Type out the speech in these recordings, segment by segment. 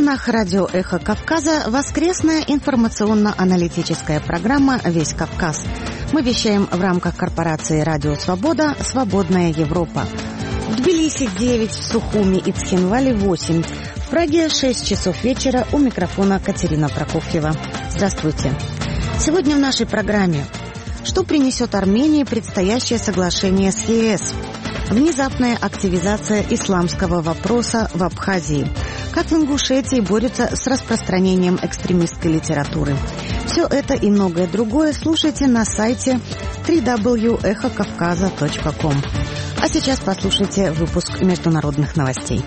волнах радио «Эхо Кавказа» воскресная информационно-аналитическая программа «Весь Кавказ». Мы вещаем в рамках корпорации «Радио Свобода. Свободная Европа». В Тбилиси 9, в Сухуми и Цхинвале 8. В Праге 6 часов вечера. У микрофона Катерина Прокофьева. Здравствуйте. Сегодня в нашей программе: что принесет Армении предстоящее соглашение с ЕС? Внезапная активизация исламского вопроса в Абхазии. Как в Ингушетии борются с распространением экстремистской литературы. Все это и многое другое слушайте на сайте www.echokavkaza.com. А сейчас послушайте выпуск международных новостей.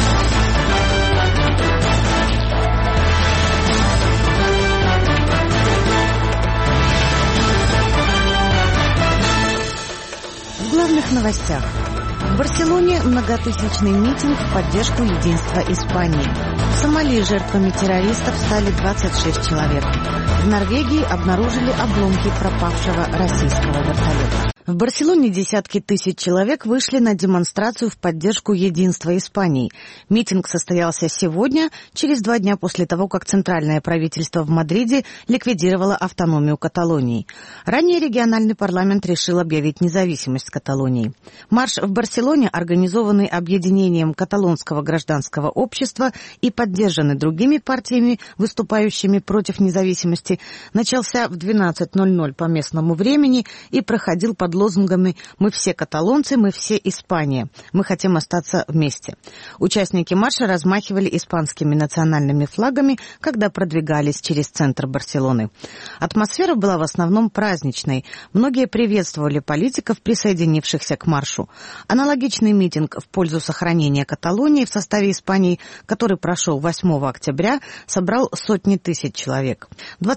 В главных новостях. В Барселоне многотысячный митинг в поддержку единства Испании. В Сомали жертвами террористов стали 26 человек. В Норвегии обнаружили обломки пропавшего российского вертолета. В Барселоне десятки тысяч человек вышли на демонстрацию в поддержку единства Испании. Митинг состоялся сегодня, через 2 дня после того, как центральное правительство в Мадриде ликвидировало автономию Каталонии. Ранее региональный парламент решил объявить независимость Каталонии. Марш в Барселоне, организованный объединением каталонского гражданского общества и поддержанный другими партиями, выступающими против независимости, начался в 12:00 по местному времени и проходил под лозунгами «Мы все каталонцы, мы все Испания. Мы хотим остаться вместе». Участники марша размахивали испанскими национальными флагами, когда продвигались через центр Барселоны. Атмосфера была в основном праздничной. Многие приветствовали политиков, присоединившихся к маршу. Аналогичный митинг в пользу сохранения Каталонии в составе Испании, который прошел 8 октября, собрал сотни тысяч человек.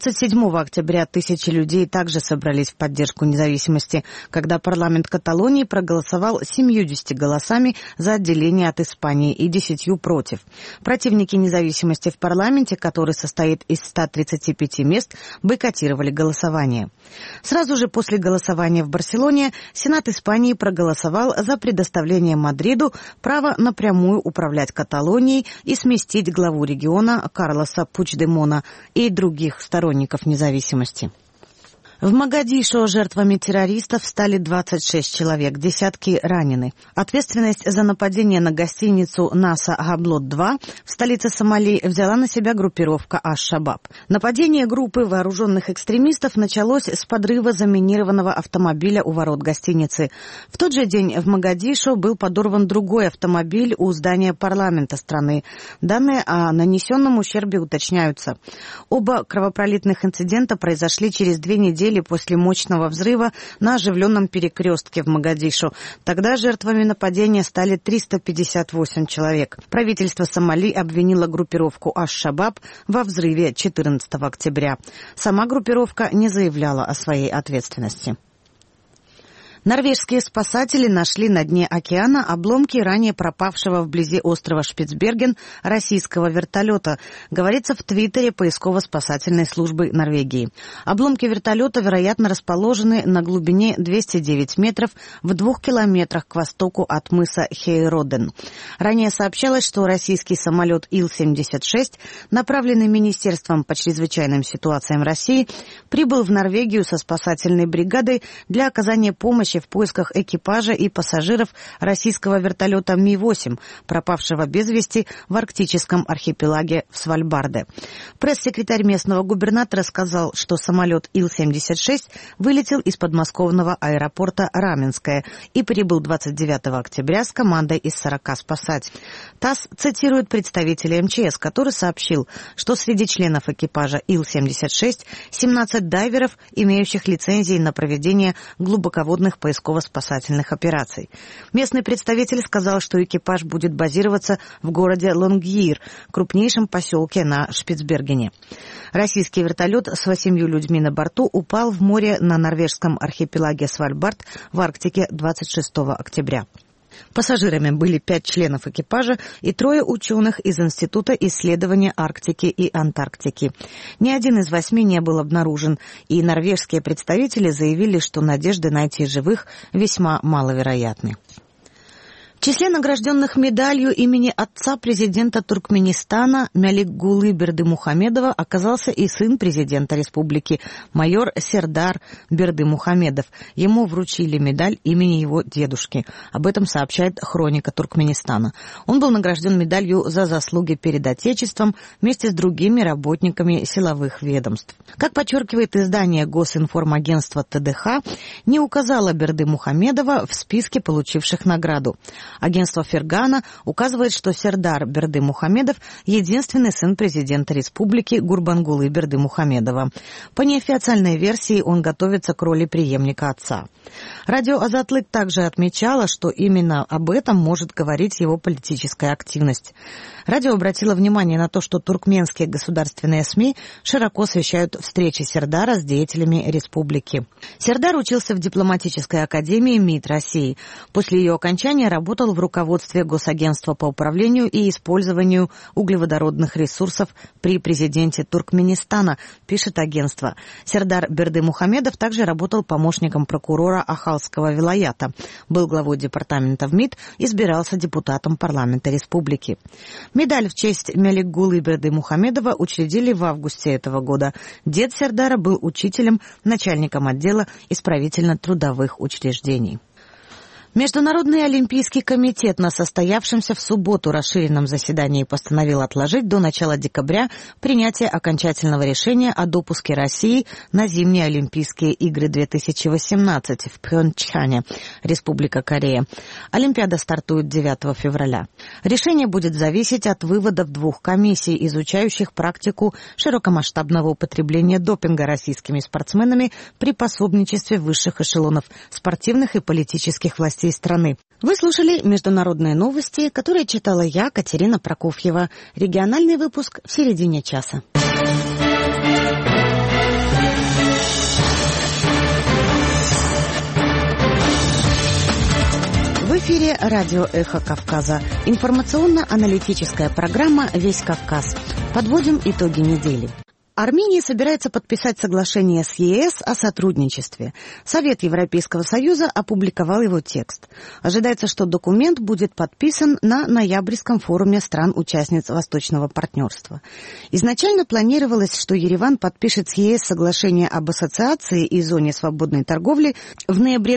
27 октября тысячи людей также собрались в поддержку независимости, когда парламент Каталонии проголосовал 70 голосами за отделение от Испании и 10 против. Противники независимости в парламенте, который состоит из 135 мест, бойкотировали голосование. Сразу же после голосования в Барселоне Сенат Испании проголосовал за предоставление Мадриду права напрямую управлять Каталонией и сместить главу региона Карлоса Пучдемона и других сторонников независимости. В Могадишо жертвами террористов стали 26 человек, десятки ранены. Ответственность за нападение на гостиницу Наса Габлот-2 в столице Сомали взяла на себя группировка Аш-Шабаб. Нападение группы вооруженных экстремистов началось с подрыва заминированного автомобиля у ворот гостиницы. В тот же день в Могадишо был подорван другой автомобиль у здания парламента страны. Данные о нанесенном ущербе уточняются. Оба кровопролитных инцидента произошли через 2 недели после мощного взрыва на оживленном перекрестке в Могадишо. Тогда жертвами нападения стали 358 человек. Правительство Сомали обвинило группировку Аш-Шабаб во взрыве 14 октября. Сама группировка не заявляла о своей ответственности. Норвежские спасатели нашли на дне океана обломки ранее пропавшего вблизи острова Шпицберген российского вертолета, говорится в твиттере поисково-спасательной службы Норвегии. Обломки вертолета, вероятно, расположены на глубине 209 метров в 2 километрах к востоку от мыса Хейроден. Ранее сообщалось, что российский самолет Ил-76, направленный Министерством по чрезвычайным ситуациям России, прибыл в Норвегию со спасательной бригадой для оказания помощи в поисках экипажа и пассажиров российского вертолета Ми-8, пропавшего без вести в арктическом архипелаге в Свальбарде. Пресс-секретарь местного губернатора сказал, что самолет Ил-76 вылетел из подмосковного аэропорта Раменское и прибыл 29 октября с командой из 40 спасателей. ТАСС цитирует представителя МЧС, который сообщил, что среди членов экипажа Ил-76 17 дайверов, имеющих лицензии на проведение глубоководных поисково-спасательных операций. Местный представитель сказал, что экипаж будет базироваться в городе Лонгьир, крупнейшем поселке на Шпицбергене. Российский вертолет с 8 людьми на борту упал в море на норвежском архипелаге Свальбард в Арктике 26 октября. Пассажирами были 5 членов экипажа и 3 ученых из Института исследования Арктики и Антарктики. Ни один из 8 не был обнаружен, и норвежские представители заявили, что надежды найти живых весьма маловероятны. В числе награжденных медалью имени отца президента Туркменистана Мяликгулы Бердымухамедова оказался и сын президента республики, майор Сердар Бердымухамедов. Ему вручили медаль имени его дедушки. Об этом сообщает «Хроника Туркменистана». Он был награжден медалью за заслуги перед Отечеством вместе с другими работниками силовых ведомств. Как подчеркивает издание Госинформагентства ТДХ, не указало Бердымухамедова в списке получивших награду. Агентство Фергана указывает, что Сердар Бердымухамедов – единственный сын президента республики Гурбангулы Бердымухамедова. По неофициальной версии он готовится к роли преемника отца. Радио Азатлык также отмечало, что именно об этом может говорить его политическая активность. Радио обратило внимание на то, что туркменские государственные СМИ широко освещают встречи Сердара с деятелями республики. Сердар учился в дипломатической академии МИД России. После ее окончания работал в руководстве Госагентства по управлению и использованию углеводородных ресурсов при президенте Туркменистана, пишет агентство. Сердар Бердымухамедов также работал помощником прокурора Ахалского вилаята, был главой департамента в МИД, избирался депутатом парламента республики. Медаль в честь Мяликгулы Бердымухамедова учредили в августе этого года. Дед Сердара был учителем, начальником отдела исправительно-трудовых учреждений. Международный олимпийский комитет на состоявшемся в субботу расширенном заседании постановил отложить до начала декабря принятие окончательного решения о допуске России на зимние Олимпийские игры 2018 в Пхёнчхане, Республика Корея. Олимпиада стартует 9 февраля. Решение будет зависеть от выводов двух комиссий, изучающих практику широкомасштабного употребления допинга российскими спортсменами при пособничестве высших эшелонов спортивных и политических властей страны. Вы слушали международные новости, которые читала я, Катерина Прокофьева. Региональный выпуск в середине часа. В эфире радио «Эхо Кавказа». Информационно-аналитическая программа «Весь Кавказ». Подводим итоги недели. Армения собирается подписать соглашение с ЕС о сотрудничестве. Совет Европейского Союза опубликовал его текст. Ожидается, что документ будет подписан на ноябрьском форуме стран-участниц Восточного партнерства. Изначально планировалось, что Ереван подпишет с ЕС соглашение об ассоциации и зоне свободной торговли в ноябре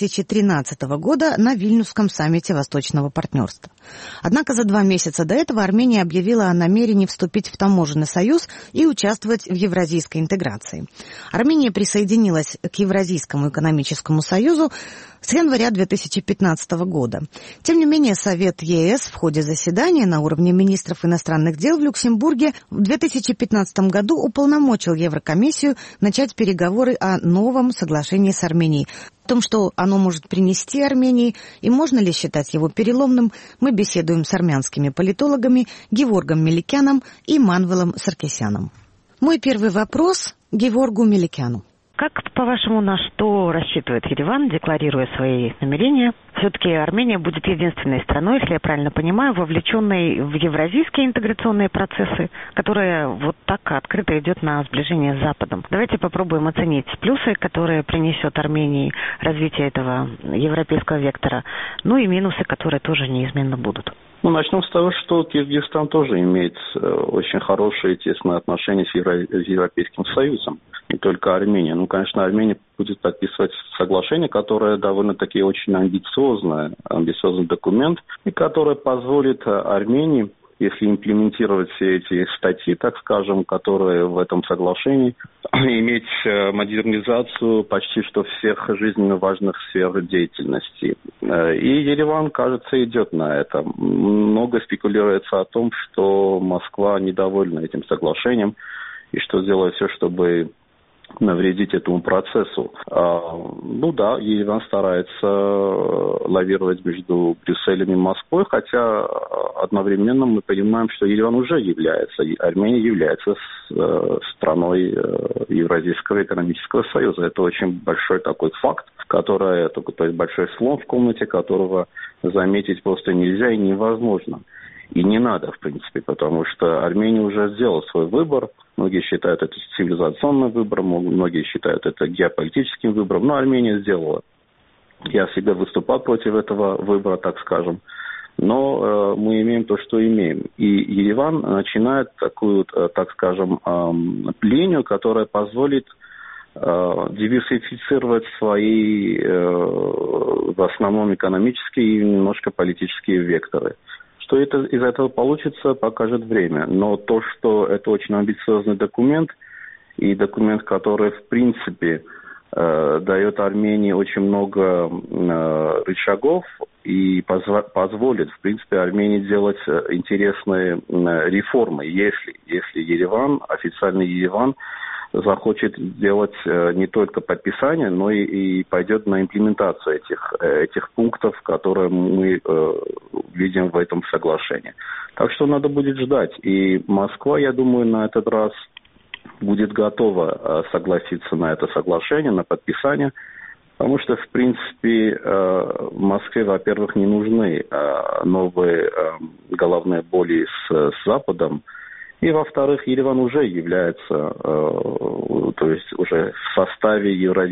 2013 года на Вильнюсском саммите Восточного партнерства. Однако за 2 месяца до этого Армения объявила о намерении вступить в таможенный союз и участвовать в евразийской интеграции. Армения присоединилась к Евразийскому экономическому союзу с января 2015 года. Тем не менее, Совет ЕС в ходе заседания на уровне министров иностранных дел в Люксембурге в 2015 году уполномочил Еврокомиссию начать переговоры о новом соглашении с Арменией. О том, что оно может принести Армении и можно ли считать его переломным, мы беседуем с армянскими политологами Геворгом Меликяном и Манвелом Саркисяном. Мой первый вопрос Геворгу Меликяну. Как, по-вашему, на что рассчитывает Ереван, декларируя свои намерения? Все-таки Армения будет единственной страной, если я правильно понимаю, вовлеченной в евразийские интеграционные процессы, которая вот так открыто идет на сближение с Западом. Давайте попробуем оценить плюсы, которые принесет Армении развитие этого европейского вектора, ну и минусы, которые тоже неизменно будут. Начнем с того, что Киргизстан тоже имеет очень хорошие и тесные отношения с Европейским Союзом. Не только Армения. Конечно, Армения будет подписывать соглашение, которое довольно-таки очень амбициозный документ, и которое позволит Армении, если имплементировать все эти статьи, так скажем, которые в этом соглашении, иметь модернизацию почти что всех жизненно важных сфер деятельности. И Ереван, кажется, идет на это. Много спекулируется о том, что Москва недовольна этим соглашением и что сделает все, чтобы навредить этому процессу. Ереван старается лавировать между Брюсселем и Москвой, хотя одновременно мы понимаем, что Ереван уже является, Армения является страной Евразийского экономического союза. Это очень большой такой факт, который, то есть большой слон в комнате, которого заметить просто нельзя и невозможно. И не надо, в принципе, потому что Армения уже сделала свой выбор. Многие считают это цивилизационным выбором, многие считают это геополитическим выбором, но Армения сделала Я всегда выступал против этого выбора, так скажем. Но мы имеем то, что имеем. И Ереван начинает такую, так скажем, линию, которая позволит диверсифицировать свои в основном экономические и немножко политические векторы. Что это из этого получится, покажет время. Но то, что это очень амбициозный документ, и документ, который в принципе дает Армении очень много рычагов и позволит, в принципе, Армении делать интересные реформы, если Ереван, официальный Ереван, захочет делать не только подписание, но и пойдет на имплементацию этих пунктов, которые мы видим в этом соглашении. Так что надо будет ждать. И Москва, я думаю, на этот раз будет готова согласиться на это соглашение, на подписание, потому что, в принципе, в Москве, во-первых, не нужны новые головные боли с Западом, и, во-вторых, Ереван уже является, то есть уже в составе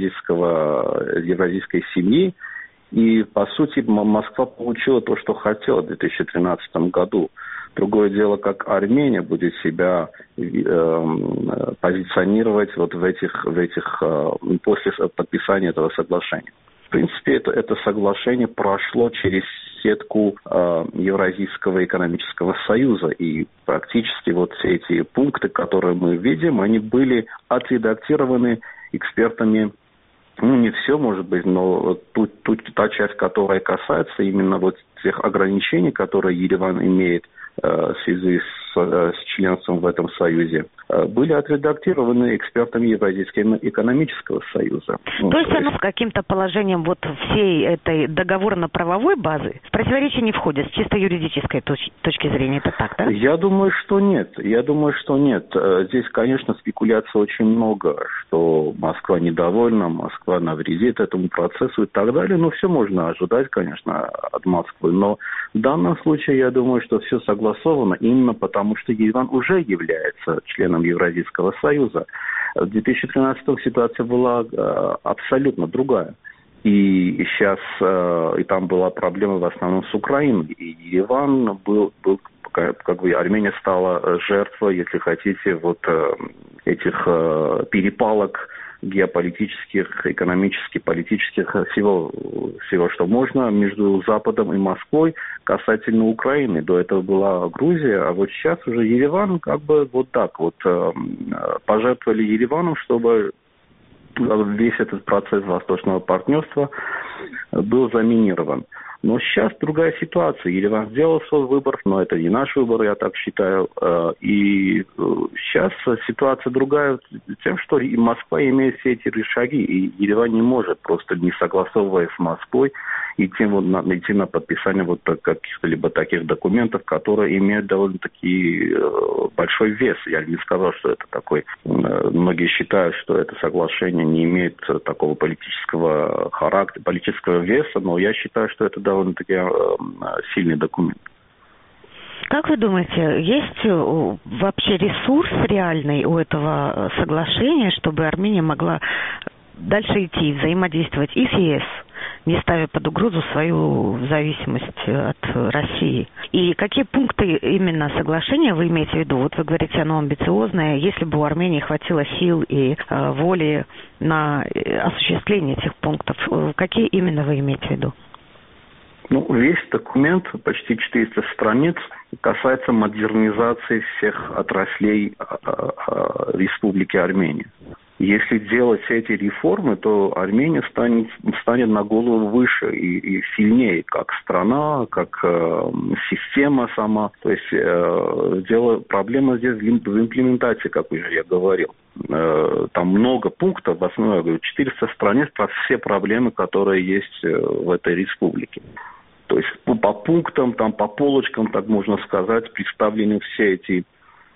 евразийской семьи, и, по сути, Москва получила то, что хотела в 2013 году. Другое дело, как Армения будет себя позиционировать вот в этих после подписания этого соглашения. В принципе, это соглашение прошло через сетку Евразийского экономического союза, и практически вот все эти пункты, которые мы видим, они были отредактированы экспертами. Ну, не все, может быть, но та часть, которая касается именно вот тех ограничений, которые Ереван имеет в связи с членством в этом союзе, были отредактированы экспертами Евразийского экономического союза. То есть оно с каким-то положением вот всей этой договорно-правовой базы в противоречие не входит с чисто юридической точки зрения, это так, да? Я думаю, что нет. Здесь, конечно, спекуляций очень много, что Москва недовольна, Москва навредит этому процессу и так далее. Ну, все можно ожидать, конечно, от Москвы. Но в данном случае, я думаю, что все согласовано именно потому, что Ереван уже является членом Евразийского союза. В 2013-м ситуация была абсолютно другая. И сейчас и там была проблема в основном с Украиной. И Ереван был как бы Армения стала жертвой, если хотите, вот этих перепалок геополитических, экономических, политических, всего, что можно между Западом и Москвой касательно Украины. До этого была Грузия, а вот сейчас уже Ереван как бы вот так вот пожертвовали Ереваном, чтобы весь этот процесс восточного партнерства был заминирован. Но сейчас другая ситуация. Ереван сделал свой выбор, но это не наш выбор, я так считаю. И сейчас ситуация другая тем, что и Москва имеет все эти шаги, и Ереван не может просто, не согласовывая с Москвой, идти на подписание вот каких-либо таких документов, которые имеют довольно-таки большой вес. Я не сказал, что это такой... Многие считают, что это соглашение не имеет такого политического характера, политического веса, но я считаю, что это довольно-таки сильный документ. Как вы думаете, есть вообще ресурс реальный у этого соглашения, чтобы Армения могла дальше идти, взаимодействовать и с ЕС, не ставя под угрозу свою зависимость от России? И какие пункты именно соглашения вы имеете в виду? Вот вы говорите, оно амбициозное. Если бы у Армении хватило сил и воли на осуществление этих пунктов, какие именно вы имеете в виду? Ну, весь документ, почти 400 страниц, касается модернизации всех отраслей Республики Армения. Если делать эти реформы, то Армения станет на голову выше и сильнее, как страна, как система сама. То есть проблема здесь в имплементации, как уже я говорил. Там много пунктов, в основном, я говорю, 400 страниц про все проблемы, которые есть в этой республике. То есть по пунктам, там, по полочкам, так можно сказать, представлены все эти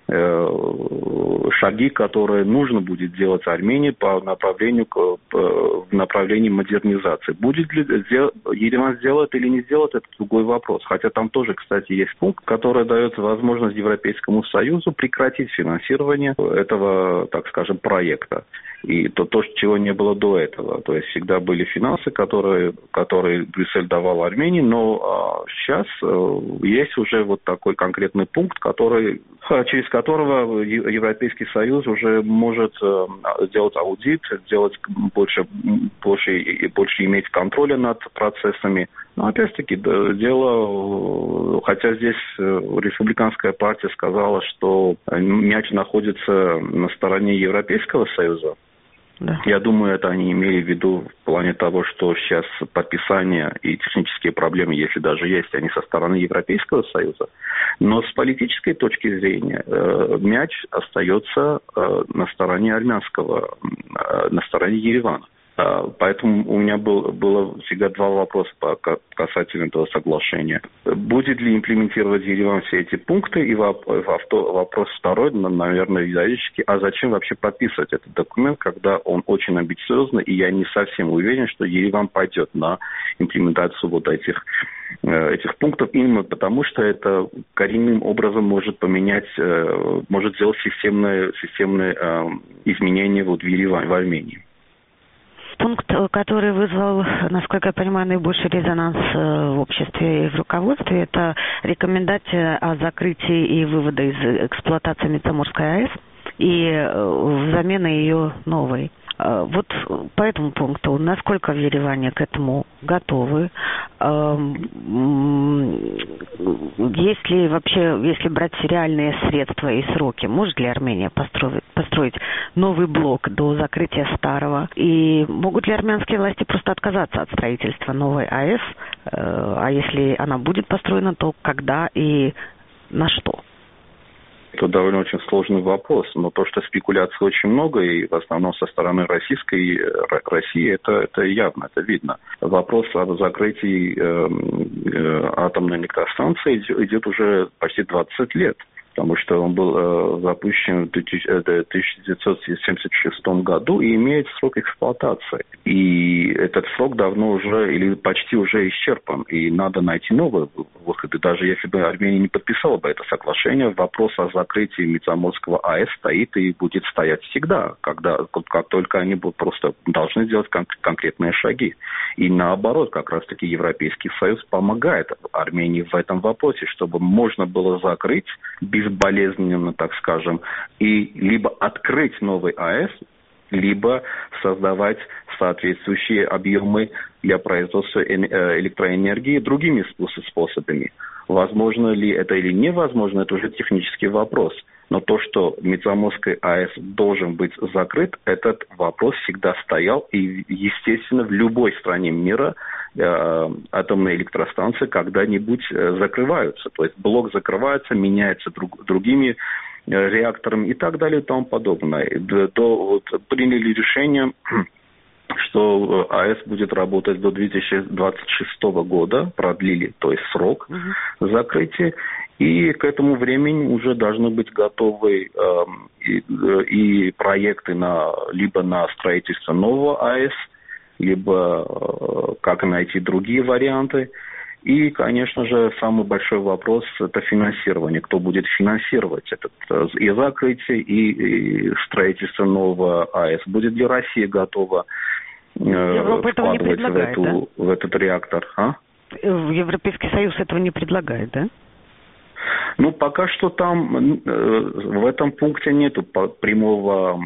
шаги, которые нужно будет делать Армении в направлении модернизации. Будет ли Ереван сделать или не сделать, это другой вопрос. Хотя там тоже, кстати, есть пункт, который дает возможность Европейскому Союзу прекратить финансирование этого, так скажем, проекта. И то, чего не было до этого. То есть всегда были финансы, которые Брюссель давал Армении, но сейчас есть уже вот такой конкретный пункт, через которого Европейский Союз уже может делать аудит, больше иметь контроля над процессами. Но опять-таки дело, хотя здесь республиканская партия сказала, что мяч находится на стороне Европейского Союза. Да. Я думаю, это они имели в виду в плане того, что сейчас подписание и технические проблемы, если даже есть, они со стороны Европейского Союза. Но с политической точки зрения мяч остается на стороне на стороне Еревана. Поэтому у меня было всегда два вопроса касательно этого соглашения. Будет ли имплементировать Ереван все эти пункты? И вопрос второй, наверное, юридический. А зачем вообще подписывать этот документ, когда он очень амбициозный, и я не совсем уверен, что Ереван пойдет на имплементацию вот этих пунктов, именно потому, что это коренным образом может сделать системные изменения вот в Армении. Пункт, который вызвал, насколько я понимаю, наибольший резонанс в обществе и в руководстве, это рекомендация о закрытии и вывода из эксплуатации Метаморской АЭС и замена ее новой. Вот по этому пункту, насколько в Ереване к этому готовы? Если брать реальные средства и сроки, может ли Армения построить новый блок до закрытия старого? И могут ли армянские власти просто отказаться от строительства новой АЭС? А если она будет построена, то когда и на что? Это довольно очень сложный вопрос, но то, что спекуляций очень много, и в основном со стороны России, это явно, это видно. Вопрос о закрытии атомной электростанции идет уже почти 20 лет, потому что он был запущен в 1976 году и имеет срок эксплуатации. И этот срок давно уже, или почти уже исчерпан, и надо найти новые выходы. Даже если бы Армения не подписала бы это соглашение, вопрос о закрытии Метаморского АЭС стоит и будет стоять всегда, как только они просто должны делать конкретные шаги. И наоборот, как раз-таки Европейский Союз помогает Армении в этом вопросе, чтобы можно было закрыть безболезненно, так скажем, и либо открыть новый АЭС, либо создавать соответствующие объемы для производства электроэнергии другими способами. Возможно ли это или невозможно, это уже технический вопрос. Но то, что Метаморский АЭС должен быть закрыт, этот вопрос всегда стоял. И, естественно, в любой стране мира атомные электростанции когда-нибудь закрываются. То есть блок закрывается, меняется другими реакторами и так далее и тому подобное. Приняли решение, что АЭС будет работать до 2026 года, продлили, то есть срок закрытия, и к этому времени уже должны быть готовы и проекты либо на строительство нового АЭС, либо как найти другие варианты. И, конечно же, самый большой вопрос – это финансирование. Кто будет финансировать и закрытие, и строительство нового АЭС? Будет ли Россия готова вкладывать в этот реактор? Европейский Союз этого не предлагает, да? Ну, пока что там в этом пункте нету прямого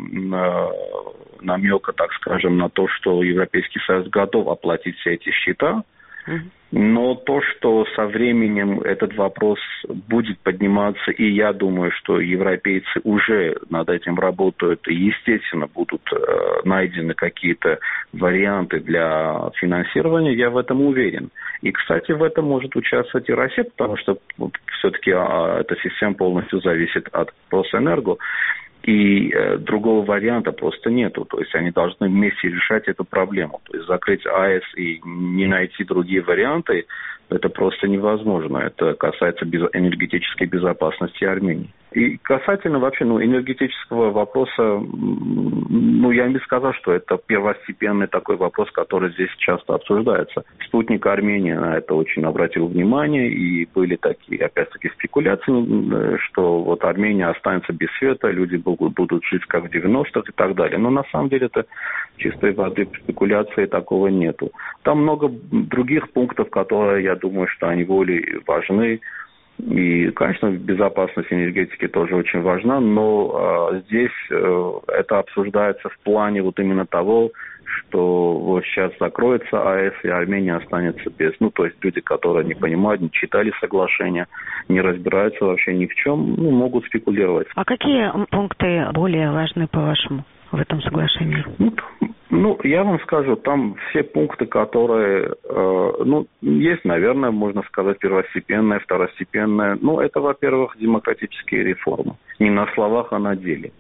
намека, так скажем, на то, что Европейский Союз готов оплатить все эти счета. Но то, что со временем этот вопрос будет подниматься, и я думаю, что европейцы уже над этим работают, и, естественно, будут найдены какие-то варианты для финансирования, я в этом уверен. И, кстати, в этом может участвовать и Россия, потому что все-таки эта система полностью зависит от Росэнерго. И другого варианта просто нету. То есть они должны вместе решать эту проблему. То есть закрыть АЭС и не найти другие варианты, Это просто невозможно. Это касается энергетической безопасности Армении. И касательно вообще энергетического вопроса, я не сказал, что это первостепенный такой вопрос, который здесь часто обсуждается. Спутник Армении на это очень обратил внимание, и были такие, опять-таки, спекуляции, что вот Армения останется без света, люди будут жить как в 90-х и так далее. Но на самом деле это чистой воды спекуляции, такого нету. Там много других пунктов, которые, я думаю, что они более важны. И, конечно, безопасность энергетики тоже очень важна, но здесь это обсуждается в плане вот именно того, что вот сейчас закроется АЭС, и Армения останется без... то есть люди, которые не понимают, не читали соглашения, не разбираются вообще ни в чем, могут спекулировать. А какие пункты более важны, по-вашему, в этом соглашении? Я вам скажу, там все пункты, которые, есть, наверное, можно сказать, первостепенное, второстепенное. Это, во-первых, демократические реформы. Не на словах, а на деле.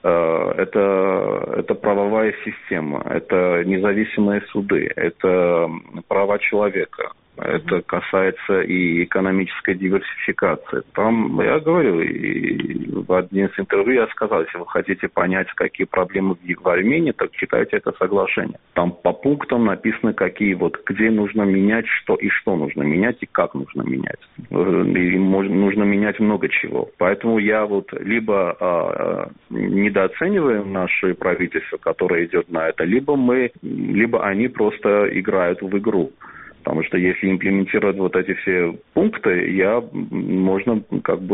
Это правовая система, это независимые суды, это права человека. Это касается и экономической диверсификации. Там, я говорю, и в одном из интервью я сказал, если вы хотите понять, какие проблемы в Армении, так читайте это соглашение. Там по пунктам написано, где нужно менять, что нужно менять и как нужно менять. И нужно менять много чего. Поэтому я либо недооцениваем наше правительство, которое идет на это, либо они просто играют в игру. Потому что если имплементировать вот эти все пункты, можно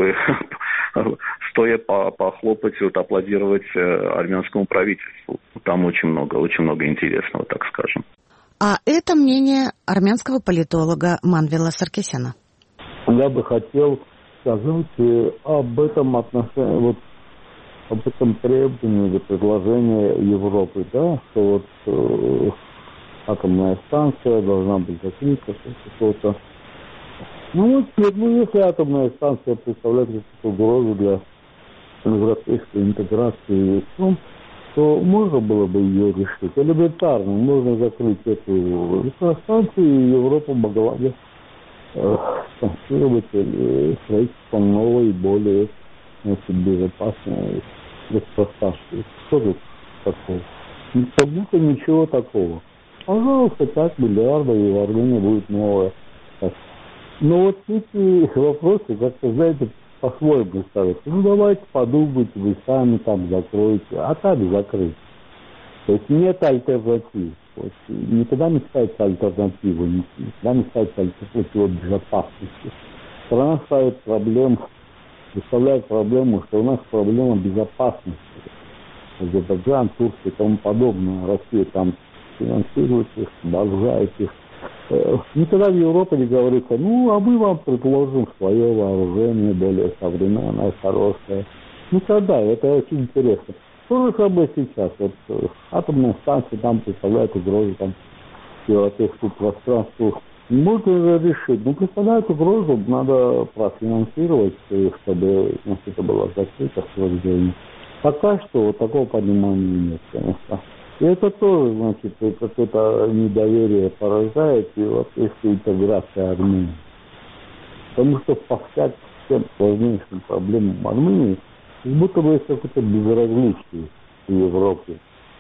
стоя похлопать, аплодировать армянскому правительству. Там очень много интересного, так скажем. А это мнение армянского политолога Манвела Саркисяна. Я бы хотел сказать об этом отношении, об этом требовании или предложении Европы, да, что атомная станция должна быть закрыта, что-то. Если атомная станция представляет какую-то угрозу для европейской интеграции, то можно было бы ее решить. Элементарно, можно закрыть эту электростанцию, и Европа могла бы спонсировать строительство новой, более безопасной электростанции. Что тут такого? Как будто ничего такого. Пожалуйста, 5 миллиардов, и в Армении будет новая. Но эти вопросы, как-то, знаете, по-своему ставятся. Давайте подумайте, вы сами там закроете, а там закрыть. То есть нет альтернатив. Никогда не ставится альтернатива, никогда не ставится альтернатива безопасности. Страна представляет проблему, что у нас проблема безопасности. Азербайджан, Турция и тому подобное. Россия там финансирует их, снабжает их. Никогда в Европе не говорится, а мы вам предложим свое вооружение, более современное, хорошее. Никогда, это очень интересно. То же самое сейчас. Атомная станция там представляет угрозу европейскому пространству. Можно же решить. Представляет угрозу, надо профинансировать, чтобы это было закрыто в рождении. Пока что такого понимания нет, конечно. И это тоже, какое-то недоверие поражает европейскую интеграцию Армении. Потому что по всем сложнейшим проблемам Армении, как будто бы есть какое-то безразличие в Европе.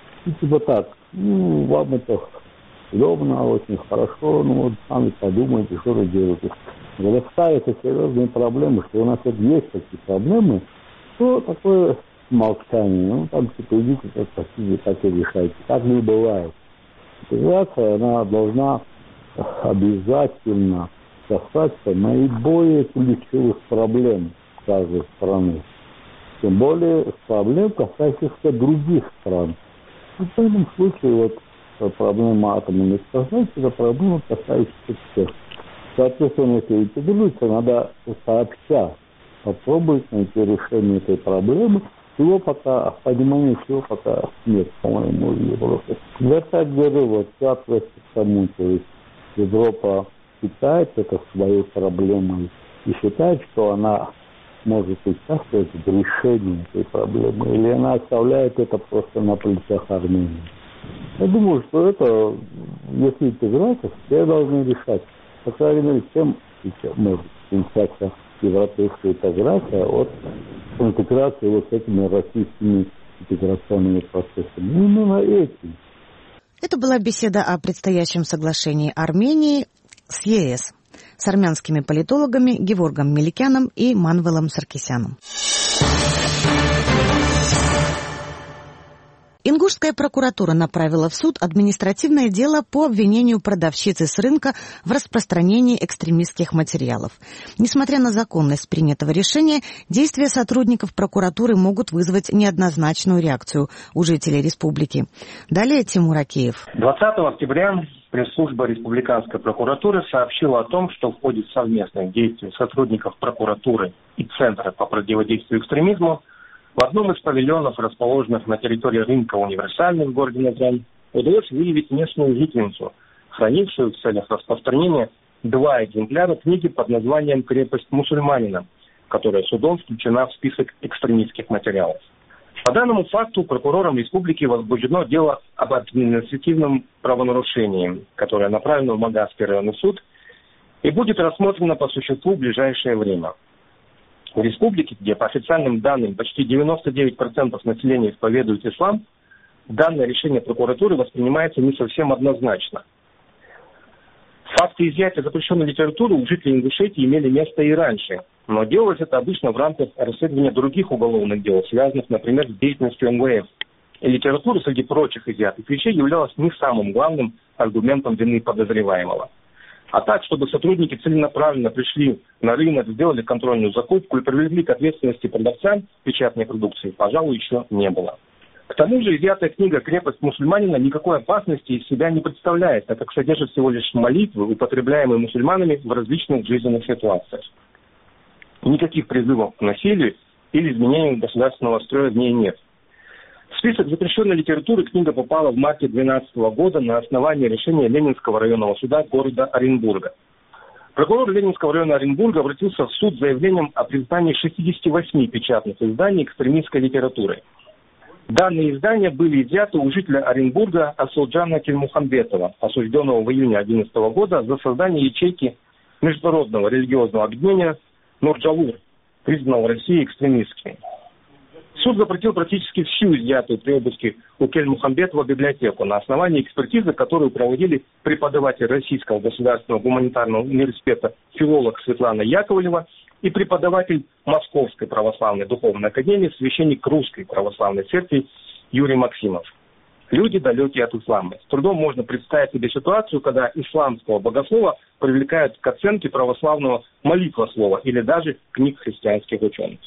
Вам это удобно, очень хорошо, сами подумайте, что вы делаете. Когда ставятся серьезные проблемы, что у нас есть такие проблемы, то такое молчание. Идите, как хотите, так и решайте. Так не бывает. Интеграция, она должна обязательно касаться наиболее ключевых проблем каждой страны. Тем более проблем, касающихся других стран. В данном случае проблема атомной электростанции, это проблема, касающаяся всех. Соответственно, если интегрируется, надо сообща попробовать найти решение этой проблемы. Понимания чего пока нет, по-моему, в Европе. Я так говорю, все относится к тому, то есть Европа считает это своей проблемой и считает, что она может участвовать в решении этой проблемы, или она оставляет это просто на плечах Армении. Я думаю, что это, если интеграция, все должны решать. по крайней мере, чем может отличаться европейская интеграция от интеграции вот с этими российскими интеграционными процессами. Именно этим. Это была беседа о предстоящем соглашении Армении с ЕС с армянскими политологами Геворгом Меликяном и Манвелом Саркисяном. Ингушская прокуратура направила в суд административное дело по обвинению продавщицы с рынка в распространении экстремистских материалов. Несмотря на законность принятого решения, действия сотрудников прокуратуры могут вызвать неоднозначную реакцию у жителей республики. Далее Тимур Акеев. 20 октября пресс-служба Республиканской прокуратуры сообщила о том, что в ходе совместных действий сотрудников прокуратуры и Центра по противодействию экстремизму в одном из павильонов, расположенных на территории рынка «Универсальный» в городе Назрань, удалось выявить местную жительницу, хранившую в целях распространения 2 экземпляра книги под названием «Крепость мусульманина», которая судом включена в список экстремистских материалов. По данному факту прокурором республики возбуждено дело об административном правонарушении, которое направлено в Магадский районный суд и будет рассмотрено по существу в ближайшее время. В республике, где по официальным данным почти 99% населения исповедует ислам, данное решение прокуратуры воспринимается не совсем однозначно. Факты изъятия запрещенной литературы у жителей Ингушетии имели место и раньше, но делалось это обычно в рамках расследования других уголовных дел, связанных, например, с деятельностью МВФ. И литература, среди прочих изъятых вещей, являлась не самым главным аргументом вины подозреваемого. А так, чтобы сотрудники целенаправленно пришли на рынок, сделали контрольную закупку и привлекли к ответственности продавца печатной продукции, пожалуй, еще не было. К тому же изъятая книга «Крепость мусульманина» никакой опасности из себя не представляет, так как содержит всего лишь молитвы, употребляемые мусульманами в различных жизненных ситуациях. Никаких призывов к насилию или изменению государственного строя в ней нет. В список запрещенной литературы книга попала в марте 2012 года на основании решения Ленинского районного суда города Оренбурга. Прокурор Ленинского района Оренбурга обратился в суд с заявлением о признании 68 печатных изданий экстремистской литературой. Данные издания были изъяты у жителя Оренбурга Асылджана Кельмухамбетова, осужденного в июне 2011 года за создание ячейки международного религиозного объединения Нурджалур, признанного в России экстремистским. Суд запретил практически всю изъятую при обыске у Кельмухамбетова библиотеку на основании экспертизы, которую проводили преподаватель Российского государственного гуманитарного университета филолог Светлана Яковлева и преподаватель Московской православной духовной академии, священник Русской православной церкви Юрий Максимов. Люди, далекие от ислама. С трудом можно представить себе ситуацию, когда исламского богослова привлекают к оценке православного молитвослова или даже книг христианских ученых.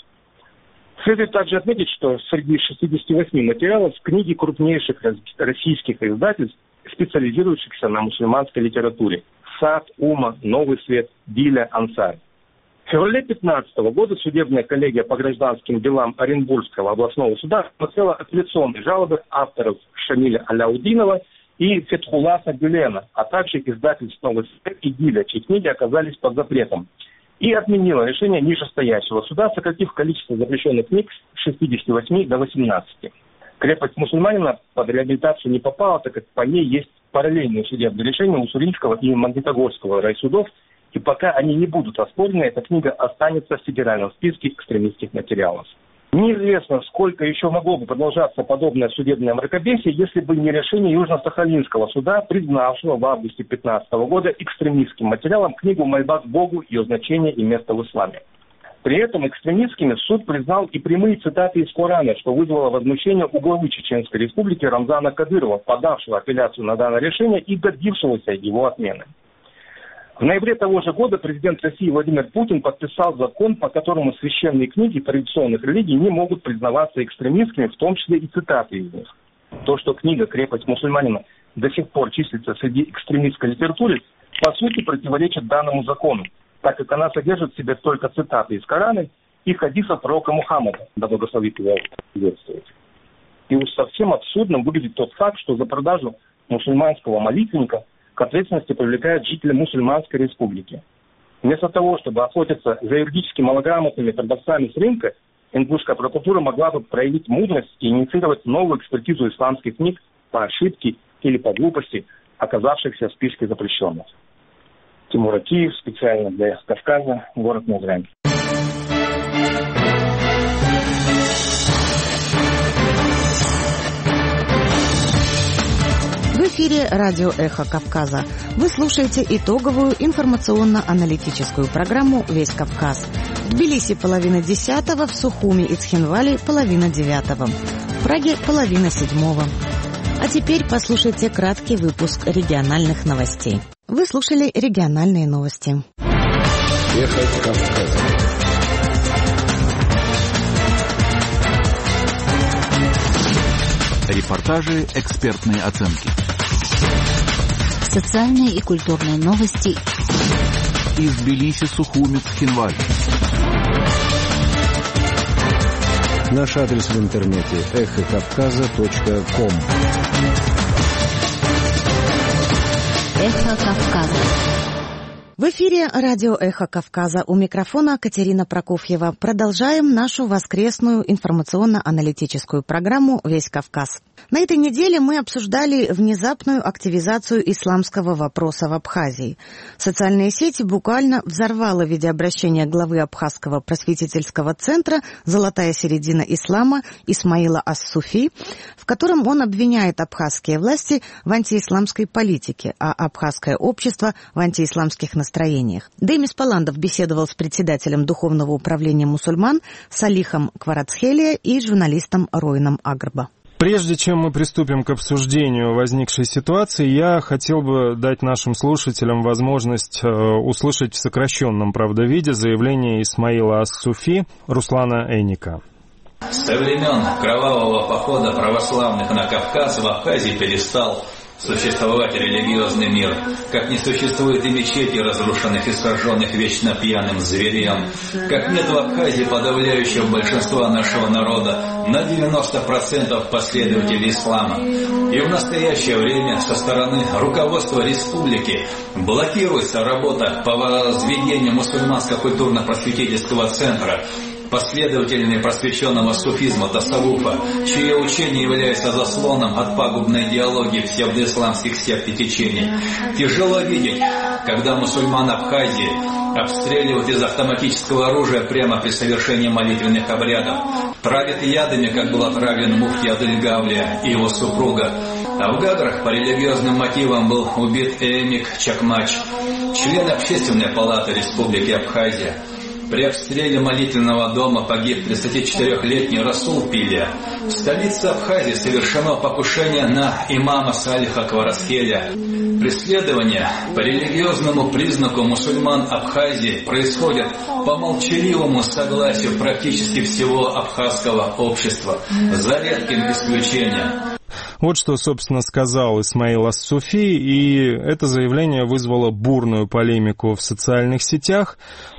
Следует также отметить, что среди 68 материалов книги крупнейших российских издательств, специализирующихся на мусульманской литературе: «Сад», «Ума», «Новый свет», «Диля», «Ансар». В феврале 2015 года судебная коллегия по гражданским делам Оренбургского областного суда рассмотрела апелляционные жалобы авторов Шамиля Аляудинова и Фетхуласа Гюлена, а также издательств «Новый свет» и «Диля», чьи книги оказались под запретом, и отменила решение нижестоящего суда, сократив количество запрещенных книг с 68 до 18. «Крепость мусульманина» под реабилитацию не попала, так как по ней есть параллельные судебные решения Уссурийского и Магнитогорского райсудов, и пока они не будут оспорены, эта книга останется в федеральном списке экстремистских материалов. Неизвестно, сколько еще могло бы продолжаться подобное судебное мракобесие, если бы не решение Южно-Сахалинского суда, признавшего в августе 2015 года экстремистским материалом книгу «Мольба к Богу. Ее значение и место в исламе». При этом экстремистскими суд признал и прямые цитаты из Корана, что вызвало возмущение у главы Чеченской Республики Рамзана Кадырова, подавшего апелляцию на данное решение и добившегося его отмены. В ноябре того же года президент России Владимир Путин подписал закон, по которому священные книги традиционных религий не могут признаваться экстремистскими, в том числе и цитаты из них. То, что книга «Крепость мусульманина» до сих пор числится среди экстремистской литературы, по сути противоречит данному закону, так как она содержит в себе только цитаты из Корана и хадисов пророка Мухаммада, да благословит его приветствовать. И уж совсем абсурдным выглядит тот факт, что за продажу мусульманского молитвенника к ответственности привлекают жители мусульманской республики. Вместо того, чтобы охотиться за юридически малограмотными продавцами с рынка, ингушская прокуратура могла бы проявить мудрость и инициировать новую экспертизу исламских книг по ошибке или по глупости, оказавшихся в списке запрещенных. Тимур Акиев, специально для «Эхо Кавказа», город Назрань. В эфире радио «Эхо Кавказа». Вы слушаете итоговую информационно-аналитическую программу «Весь Кавказ». В Тбилиси 9:30, в Сухуми и Цхинвале 8:30, в Праге 6:30. А теперь послушайте краткий выпуск региональных новостей. Вы слушали региональные новости. «Эхо Кавказа». Репортажи, экспертные оценки. Социальные и культурные новости. Из Тбилиси, Сухуми, Цхинваль. Наш адрес в интернете эхокавказа.ком. Эхо Кавказа. В эфире радио «Эхо Кавказа». У микрофона Катерина Прокофьева. Продолжаем нашу воскресную информационно-аналитическую программу «Весь Кавказ». На этой неделе мы обсуждали внезапную активизацию исламского вопроса в Абхазии. Социальные сети буквально взорвало видеообращение главы Абхазского просветительского центра «Золотая середина ислама» Исмаила Ас-Суфи, в котором он обвиняет абхазские власти в антиисламской политике, а абхазское общество в антиисламских настроениях. Демис Паландов беседовал с председателем Духовного управления мусульман Салихом Кварацхелия и журналистом Роином Агрба. Прежде чем мы приступим к обсуждению возникшей ситуации, я хотел бы дать нашим слушателям возможность услышать в сокращенном, правда, виде заявление Исмаила Ас-Суфи Руслана Эника. Со времен кровавого похода православных на Кавказ в Абхазии перестал существовать религиозный мир, как не существует и мечетей, разрушенных и сожженных вечно пьяным зверем, как нет в Абхазии подавляющего большинства нашего народа, на 90% последователей ислама. И в настоящее время со стороны руководства республики блокируется работа по возведению мусульманско-культурно-просветительского центра, последователями просвещенного суфизма тасаввуфа, чье учение является заслоном от пагубной идеологии псевдоисламских сект и течений. Тяжело видеть, когда мусульман Абхазии обстреливают из автоматического оружия прямо при совершении молитвенных обрядов, травят ядами, как был отравлен муфти Адыль-Гавлия и его супруга. А в Гаграх по религиозным мотивам был убит Эмик Чакмач, член Общественной палаты Республики Абхазия. При обстреле молитвенного дома погиб 34-летний Расул Пилия. В столице Абхазии совершено покушение на имама Салиха Кварацхелия. Преследования по религиозному признаку мусульман Абхазии происходят по молчаливому согласию практически всего абхазского общества, за редким исключением. Вот что, собственно, сказал Исмаил Ас-Суфи, и это заявление вызвало бурную полемику в социальных сетях.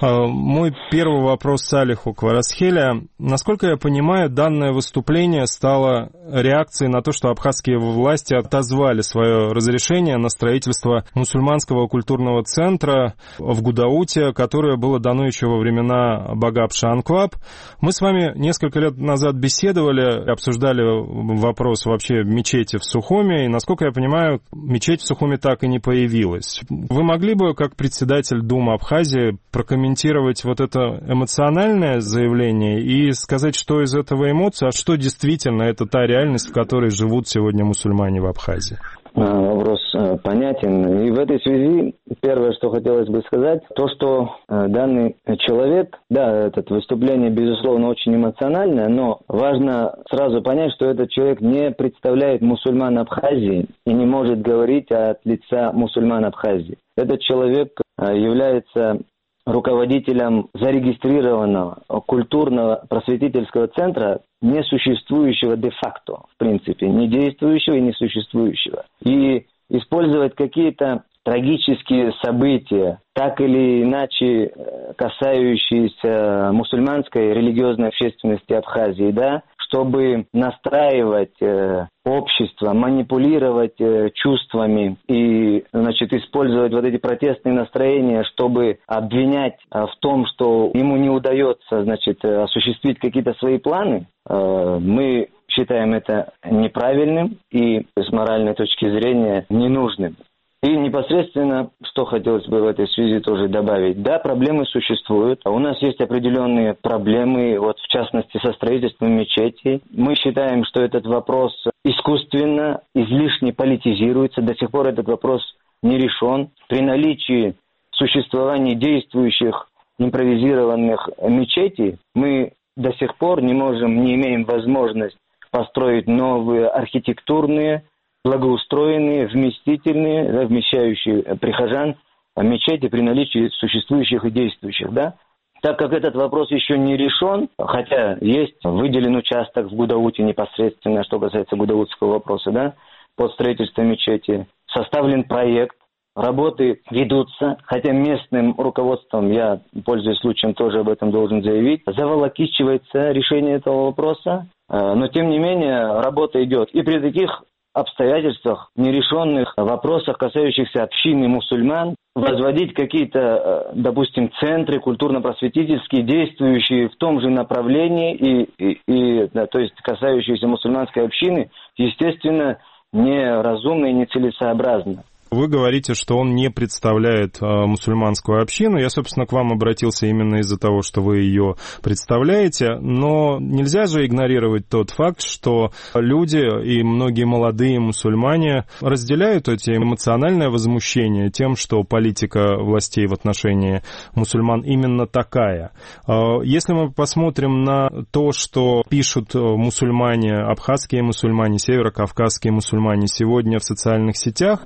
Мой первый вопрос Салиху Кварацхелия. Насколько я понимаю, данное выступление стало реакцией на то, что абхазские власти отозвали свое разрешение на строительство мусульманского культурного центра в Гудауте, которое было дано еще во времена Багапша-Анкваб. Мы с вами несколько лет назад беседовали, обсуждали вопрос вообще мечети в Сухуми, и, насколько я понимаю, мечеть в Сухуми так и не появилась. Вы могли бы, как председатель Думы Абхазии, прокомментировать вот это эмоциональное заявление и сказать, что из этого эмоции, а что действительно это та реальность, в которой живут сегодня мусульмане в Абхазии? Вопрос понятен. И в этой связи первое, что хотелось бы сказать, то, что данный человек, да, это выступление, безусловно, очень эмоциональное, но важно сразу понять, что этот человек не представляет мусульман Абхазии и не может говорить от лица мусульман Абхазии. Этот человек является руководителем зарегистрированного культурного просветительского центра, не существующего де-факто, в принципе, не действующего и не существующего. И использовать какие-то трагические события, так или иначе касающиеся мусульманской религиозной общественности Абхазии, да, чтобы настраивать общество, манипулировать чувствами и, значит, использовать вот эти протестные настроения, чтобы обвинять в том, что ему не удается, значит, осуществить какие-то свои планы, мы считаем это неправильным и с моральной точки зрения ненужным. И непосредственно, что хотелось бы в этой связи тоже добавить. Да, проблемы существуют. У нас есть определенные проблемы, вот в частности со строительством мечетей. Мы считаем, что этот вопрос искусственно, излишне политизируется. До сих пор этот вопрос не решен. При наличии существования действующих импровизированных мечетей мы до сих пор не имеем возможность построить новые архитектурные, благоустроенные, вместительные, вмещающие прихожан мечети при наличии существующих и действующих, да? Так как этот вопрос еще не решен, хотя есть выделен участок в Гудауте непосредственно, что касается гудаутского вопроса, да, под строительство мечети, составлен проект, работы ведутся, хотя местным руководством, я, пользуясь случаем, тоже об этом должен заявить, заволокичивается решение этого вопроса, но тем не менее работа идет. И при таких обстоятельствах, нерешенных вопросах, касающихся общины мусульман, возводить какие-то, допустим, центры культурно-просветительские, действующие в том же направлении, то есть касающиеся мусульманской общины, естественно, неразумно и нецелесообразно. Вы говорите, что он не представляет мусульманскую общину. Я, собственно, к вам обратился именно из-за того, что вы ее представляете. Но нельзя же игнорировать тот факт, что люди и многие молодые мусульмане разделяют эти эмоциональное возмущение тем, что политика властей в отношении мусульман именно такая. Если мы посмотрим на то, что пишут мусульмане, абхазские мусульмане, северокавказские мусульмане сегодня в социальных сетях,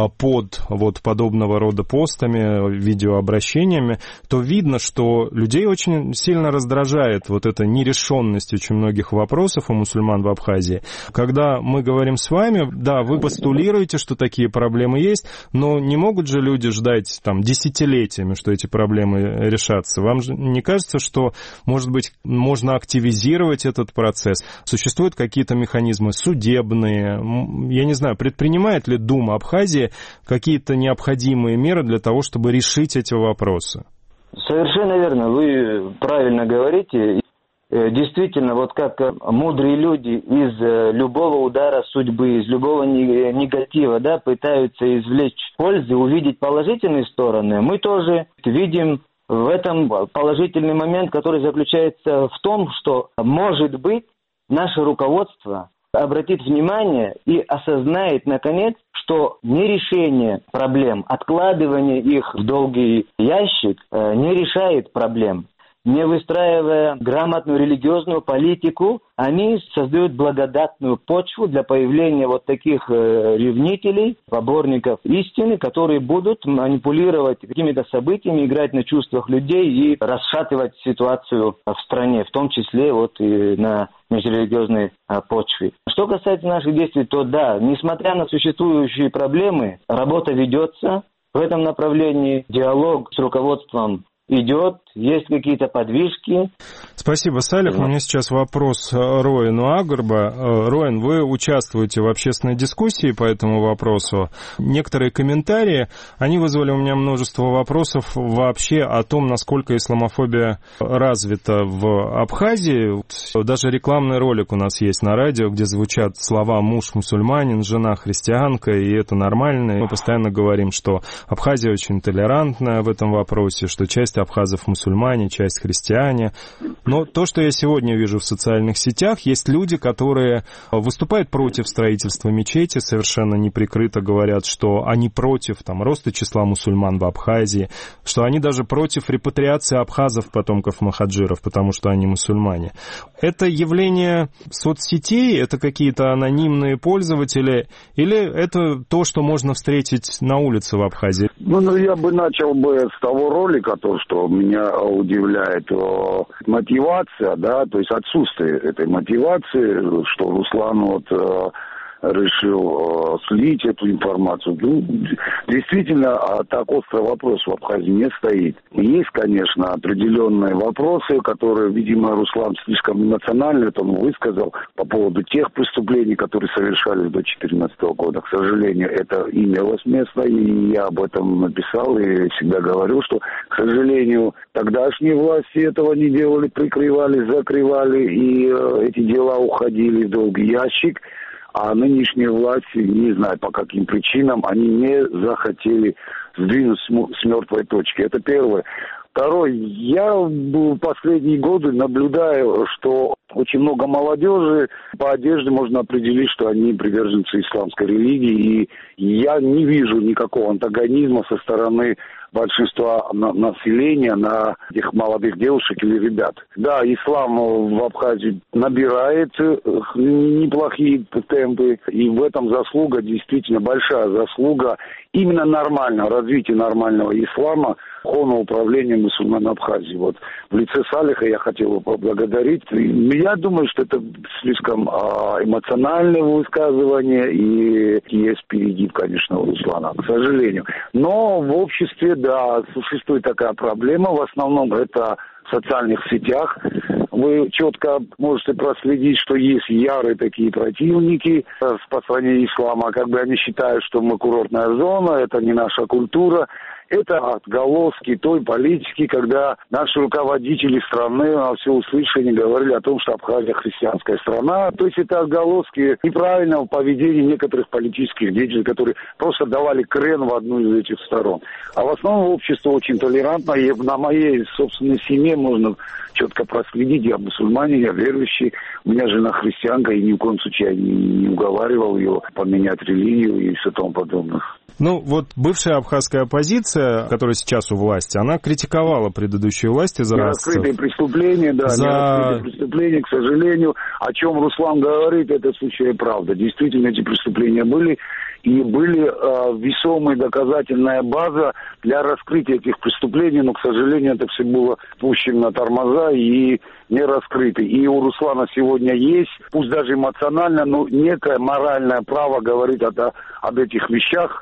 под вот подобного рода постами, видеообращениями, то видно, что людей очень сильно раздражает вот эта нерешенность очень многих вопросов у мусульман в Абхазии. Когда мы говорим с вами, да, вы постулируете, что такие проблемы есть, но не могут же люди ждать там десятилетиями, что эти проблемы решатся. Вам же не кажется, что, может быть, можно активизировать этот процесс? Существуют какие-то механизмы судебные? Я не знаю, предпринимает ли Дума Абхазии какие-то необходимые меры для того, чтобы решить эти вопросы? Совершенно верно. Вы правильно говорите. Действительно, вот как мудрые люди из любого удара судьбы, из любого негатива, да, пытаются извлечь пользы, увидеть положительные стороны, мы тоже видим в этом положительный момент, который заключается в том, что, может быть, наше руководство обратит внимание и осознает, наконец, что нерешение проблем, откладывание их в долгий ящик не решает проблем. Не выстраивая грамотную религиозную политику, они создают благодатную почву для появления вот таких ревнителей, поборников истины, которые будут манипулировать какими-то событиями, играть на чувствах людей и расшатывать ситуацию в стране, в том числе вот и на межрелигиозной почве. Что касается наших действий, то да, несмотря на существующие проблемы, работа ведется в этом направлении, диалог с руководством идет, есть какие-то подвижки. Спасибо, Салих. У меня сейчас вопрос Роину Агурба. Роин, вы участвуете в общественной дискуссии по этому вопросу. Некоторые комментарии, они вызвали у меня множество вопросов вообще о том, насколько исламофобия развита в Абхазии. Даже рекламный ролик у нас есть на радио, где звучат слова «муж мусульманин», «жена христианка», и это нормально. Мы постоянно говорим, что Абхазия очень толерантная в этом вопросе, что часть абхазов мусульмане, часть христиане. Но то, что я сегодня вижу в социальных сетях, есть люди, которые выступают против строительства мечети, совершенно неприкрыто говорят, что они против там, роста числа мусульман в Абхазии, что они даже против репатриации абхазов, потомков махаджиров, потому что они мусульмане. Это явление соцсетей, это какие-то анонимные пользователи, или это то, что можно встретить на улице в Абхазии? Ну, я бы начал с того ролика, то, что меня удивляет, мотивация, да, то есть отсутствие этой мотивации, что Руслан решил слить эту информацию. Ну, действительно, так острый вопрос в Абхазии не стоит. Есть, конечно, определенные вопросы, которые, видимо, Руслан слишком эмоционально высказал по поводу тех преступлений, которые совершались до 2014 года. К сожалению, это имелось место, и я об этом написал и всегда говорю, что, к сожалению, тогдашние власти этого не делали, прикрывали, закрывали, и эти дела уходили в долгий ящик. А нынешние власти, не знаю по каким причинам, они не захотели сдвинуть с мертвой точки. Это первое. Второе, я в последние годы наблюдаю, что очень много молодежи, по одежде можно определить, что они приверженцы исламской религии, и я не вижу никакого антагонизма со стороны большинства населения на этих молодых девушек или ребят. Да, ислам в Абхазии набирает неплохие темпы, и в этом заслуга, действительно большая заслуга именно развития нормального ислама, Верховного управления мусульман Абхазии. Вот в лице Салиха я хотел его поблагодарить. Я думаю, что это слишком эмоциональное высказывание, и есть перегиб, конечно, у Руслана, к сожалению. Но в обществе, да, существует такая проблема. В основном это в социальных сетях. Вы четко можете проследить, что есть ярые такие противники распространения ислама. Как бы они считают, что мы курортная зона, это не наша культура. Это отголоски той политики, когда наши руководители страны на всеуслышание говорили о том, что Абхазия христианская страна. То есть это отголоски неправильного поведения некоторых политических деятелей, которые просто давали крен в одну из этих сторон. А в основном общество очень толерантно. И на моей собственной семье можно четко проследить. Я мусульманин, я верующий. У меня жена христианка, и ни в коем случае я не уговаривал ее поменять религию и все тому подобное. Ну, вот бывшая абхазская оппозиция, которая сейчас у власти, она критиковала предыдущие власти за нераскрытые преступления, да, нераскрытые преступления, к сожалению. О чем Руслан говорит, это случай правда. Действительно, эти преступления были, и были весомая доказательная база для раскрытия этих преступлений, но, к сожалению, это все было пущено на тормоза и не раскрыто. И у Руслана сегодня есть, пусть даже эмоционально, но некое моральное право говорить об этих вещах,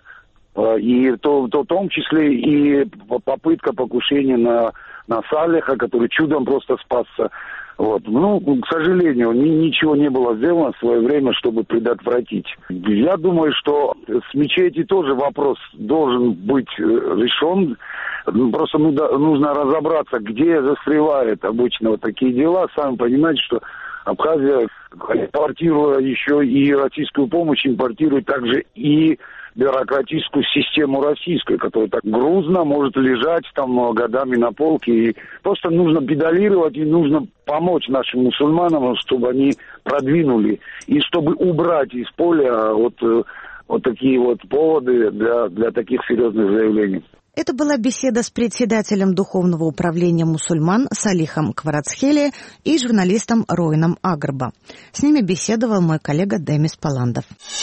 и в том числе и попытка покушения на Салиха, который чудом просто спасся. Вот. Ну, к сожалению, ничего не было сделано в свое время, чтобы предотвратить. Я думаю, что с мечети тоже вопрос должен быть решен. Просто нужно разобраться, где застревают обычно вот такие дела. Сами понимаете, что Абхазия, импортируя еще и российскую помощь, импортирует также и бюрократическую систему российскую, которая так грузно может лежать там годами на полке. И просто нужно педалировать, и нужно помочь нашим мусульманам, чтобы они продвинули, и чтобы убрать из поля вот такие вот поводы для таких серьезных заявлений. Это была беседа с председателем Духовного управления мусульман Салихом Кварацхелия и журналистом Роином Агрба. С ними беседовал мой коллега Демис Паландов.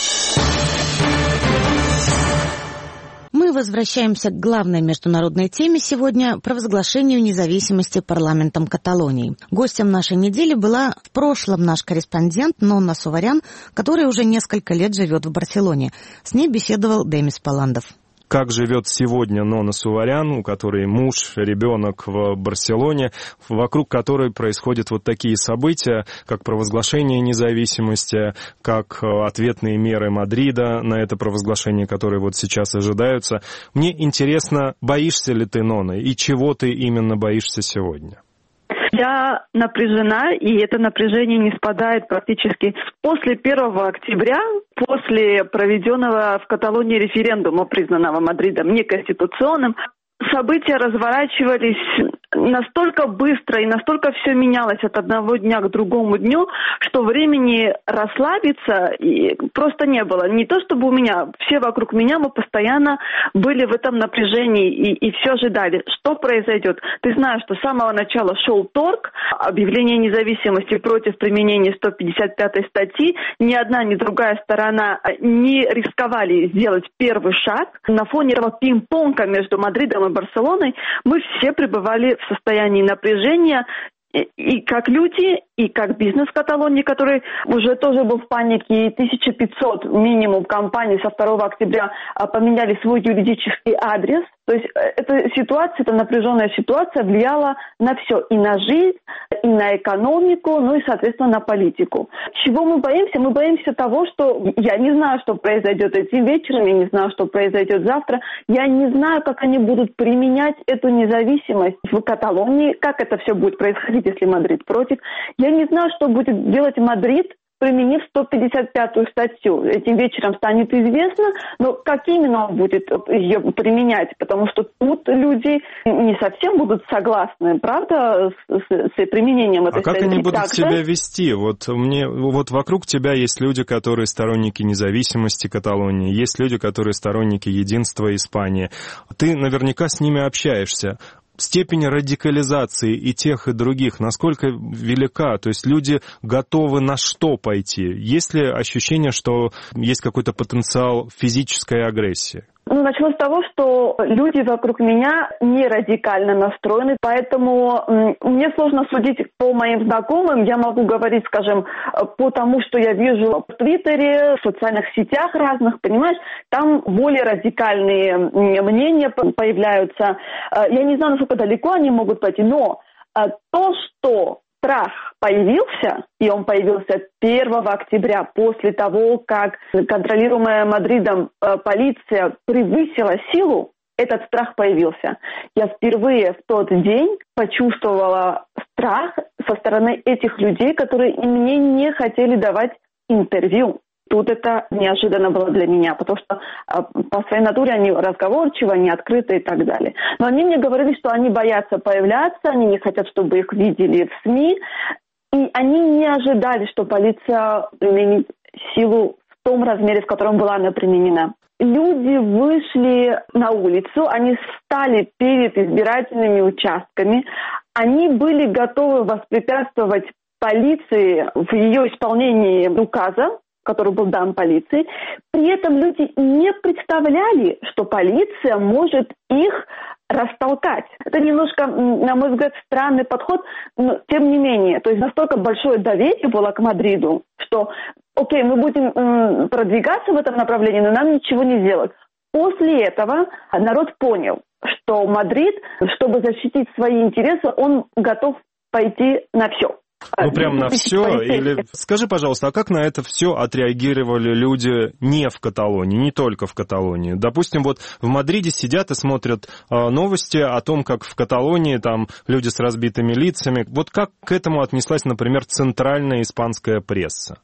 Мы возвращаемся к главной международной теме сегодня – провозглашению независимости парламентом Каталонии. Гостем нашей недели была в прошлом наш корреспондент Нонна Суварян, который уже несколько лет живет в Барселоне. С ней беседовал Демис Паландов. Как живет сегодня Нонна Суварян, у которой муж, ребенок в Барселоне, вокруг которой происходят вот такие события, как провозглашение независимости, как ответные меры Мадрида на это провозглашение, которые вот сейчас ожидаются. Мне интересно, боишься ли ты, Нонна, и чего ты именно боишься сегодня? Я напряжена, и это напряжение не спадает практически после 1 октября, после проведенного в Каталонии референдума, признанного Мадридом неконституционным. События разворачивались настолько быстро и настолько все менялось от одного дня к другому дню, что времени расслабиться просто не было. Не то чтобы у меня, все вокруг меня, мы постоянно были в этом напряжении и все ожидали, что произойдет. Ты знаешь, что с самого начала шел торг, объявление независимости против применения 155-й статьи. Ни одна, ни другая сторона не рисковали сделать первый шаг. На фоне этого пинг-понга между Мадридом и Барселоной мы все пребывали в состоянии напряжения, и как люди, и как бизнес в Каталонии, который уже тоже был в панике. 1500 минимум компаний со 2 октября поменяли свой юридический адрес. То есть эта ситуация, эта напряженная ситуация влияла на все. И на жизнь, и на экономику, ну и, соответственно, на политику. Чего мы боимся? Мы боимся того, что я не знаю, что произойдет этим вечером, я не знаю, что произойдет завтра. Я не знаю, как они будут применять эту независимость в Каталонии, как это все будет происходить, если Мадрид против. Я не знаю, что будет делать Мадрид применив 155-ю статью. Этим вечером станет известно, но как именно он будет ее применять, потому что тут люди не совсем будут согласны, правда, с применением этой статьи. А как они будут себя вести? Вот вокруг тебя есть люди, которые сторонники независимости Каталонии, есть люди, которые сторонники единства Испании. Ты наверняка с ними общаешься. Степень радикализации и тех, и других, насколько велика? То есть люди готовы на что пойти? Есть ли ощущение, что есть какой-то потенциал физической агрессии? Начну с того, что люди вокруг меня не радикально настроены, поэтому мне сложно судить по моим знакомым. Я могу говорить, скажем, по тому, что я вижу в Твиттере, в социальных сетях разных, понимаешь, там более радикальные мнения появляются. Я не знаю, насколько далеко они могут пойти, но то, что страх появился, и он появился 1 октября, после того, как контролируемая Мадридом полиция превысила силу, этот страх появился. Я впервые в тот день почувствовала страх со стороны этих людей, которые и мне не хотели давать интервью. Тут это неожиданно было для меня, потому что по своей натуре они разговорчивы, они открыты и так далее. Но они мне говорили, что они боятся появляться, они не хотят, чтобы их видели в СМИ, и они не ожидали, что полиция применит силу в том размере, в котором была она применена. Люди вышли на улицу, они встали перед избирательными участками, они были готовы воспрепятствовать полиции в ее исполнении указа, который был дан полиции. При этом люди не представляли, что полиция может их растолкать. Это немножко, на мой взгляд, странный подход, но тем не менее. То есть настолько большое доверие было к Мадриду, что, окей, мы будем продвигаться в этом направлении, но нам ничего не сделать. После этого народ понял, что Мадрид, чтобы защитить свои интересы, он готов пойти на все. Прям на все? Или скажи, пожалуйста, а как на это все отреагировали люди не в Каталонии, не только в Каталонии? Допустим, вот в Мадриде сидят и смотрят новости о том, как в Каталонии там люди с разбитыми лицами. Вот как к этому отнеслась, например, центральная испанская пресса?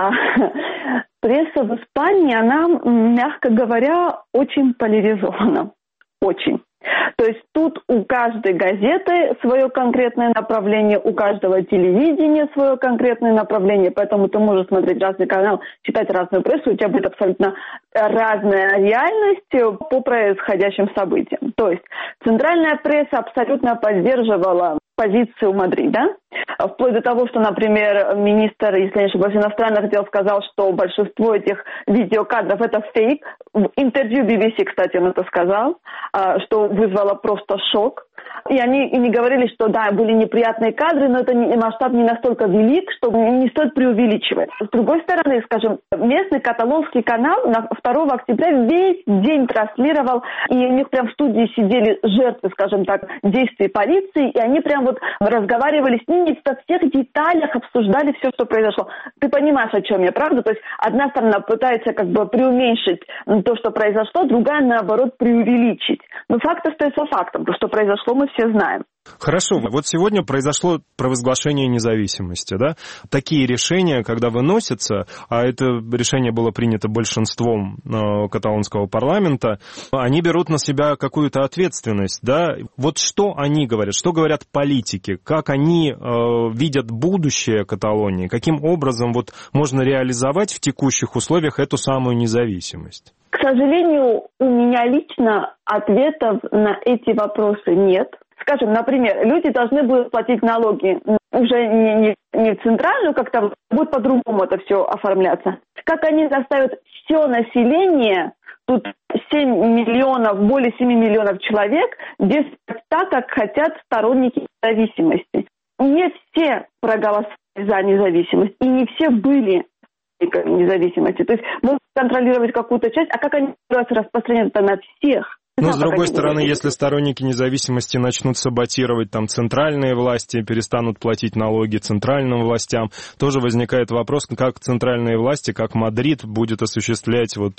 Пресса в Испании, она, мягко говоря, очень поляризована. Очень. То есть тут у каждой газеты свое конкретное направление, у каждого телевидения свое конкретное направление, поэтому ты можешь смотреть разный канал, читать разную прессу, у тебя будет абсолютно разная реальность по происходящим событиям. То есть центральная пресса абсолютно поддерживала позицию Мадрида, вплоть до того, что, например, министр, если не ошибаюсь, иностранных дел сказал, что большинство этих видеокадров это фейк. В интервью BBC, кстати, он это сказал, что вызвало просто шок. И они не говорили, что да, были неприятные кадры, но это масштаб не настолько велик, что не стоит преувеличивать. С другой стороны, скажем, местный каталонский канал на 2 октября весь день транслировал, и у них прям в студии сидели жертвы, скажем так, действий полиции, и они прям вот разговаривали с ними, во всех деталях обсуждали все, что произошло. Ты понимаешь, о чем я, правда? То есть одна сторона пытается как бы преуменьшить то, что произошло, другая, наоборот, преувеличить. Но факт остается фактом. То, что произошло, мы все знаем. Хорошо. Вот сегодня произошло провозглашение независимости, да? Такие решения, когда выносятся, а это решение было принято большинством каталонского парламента, они берут на себя какую-то ответственность, да? Вот что они говорят, что говорят политики, как они видят будущее Каталонии, каким образом вот можно реализовать в текущих условиях эту самую независимость? К сожалению, у меня лично ответов на эти вопросы нет. Скажем, например, люди должны будут платить налоги уже не в центральную, как-то будет по-другому это все оформляться. Как они заставят все население, тут 7 миллионов, более 7 миллионов человек, действовать так, как хотят сторонники независимости. Не все проголосовали за независимость, и не все были независимости. То есть могут контролировать какую-то часть, а как они распространять это на всех? Но, с другой стороны, если сторонники независимости начнут саботировать там центральные власти, перестанут платить налоги центральным властям, тоже возникает вопрос, как центральные власти, как Мадрид будет осуществлять вот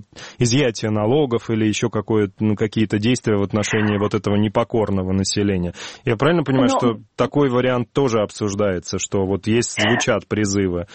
изъятие налогов или еще какие-то действия в отношении вот этого непокорного населения. Я правильно понимаю, что такой вариант тоже обсуждается, что вот звучат призывы?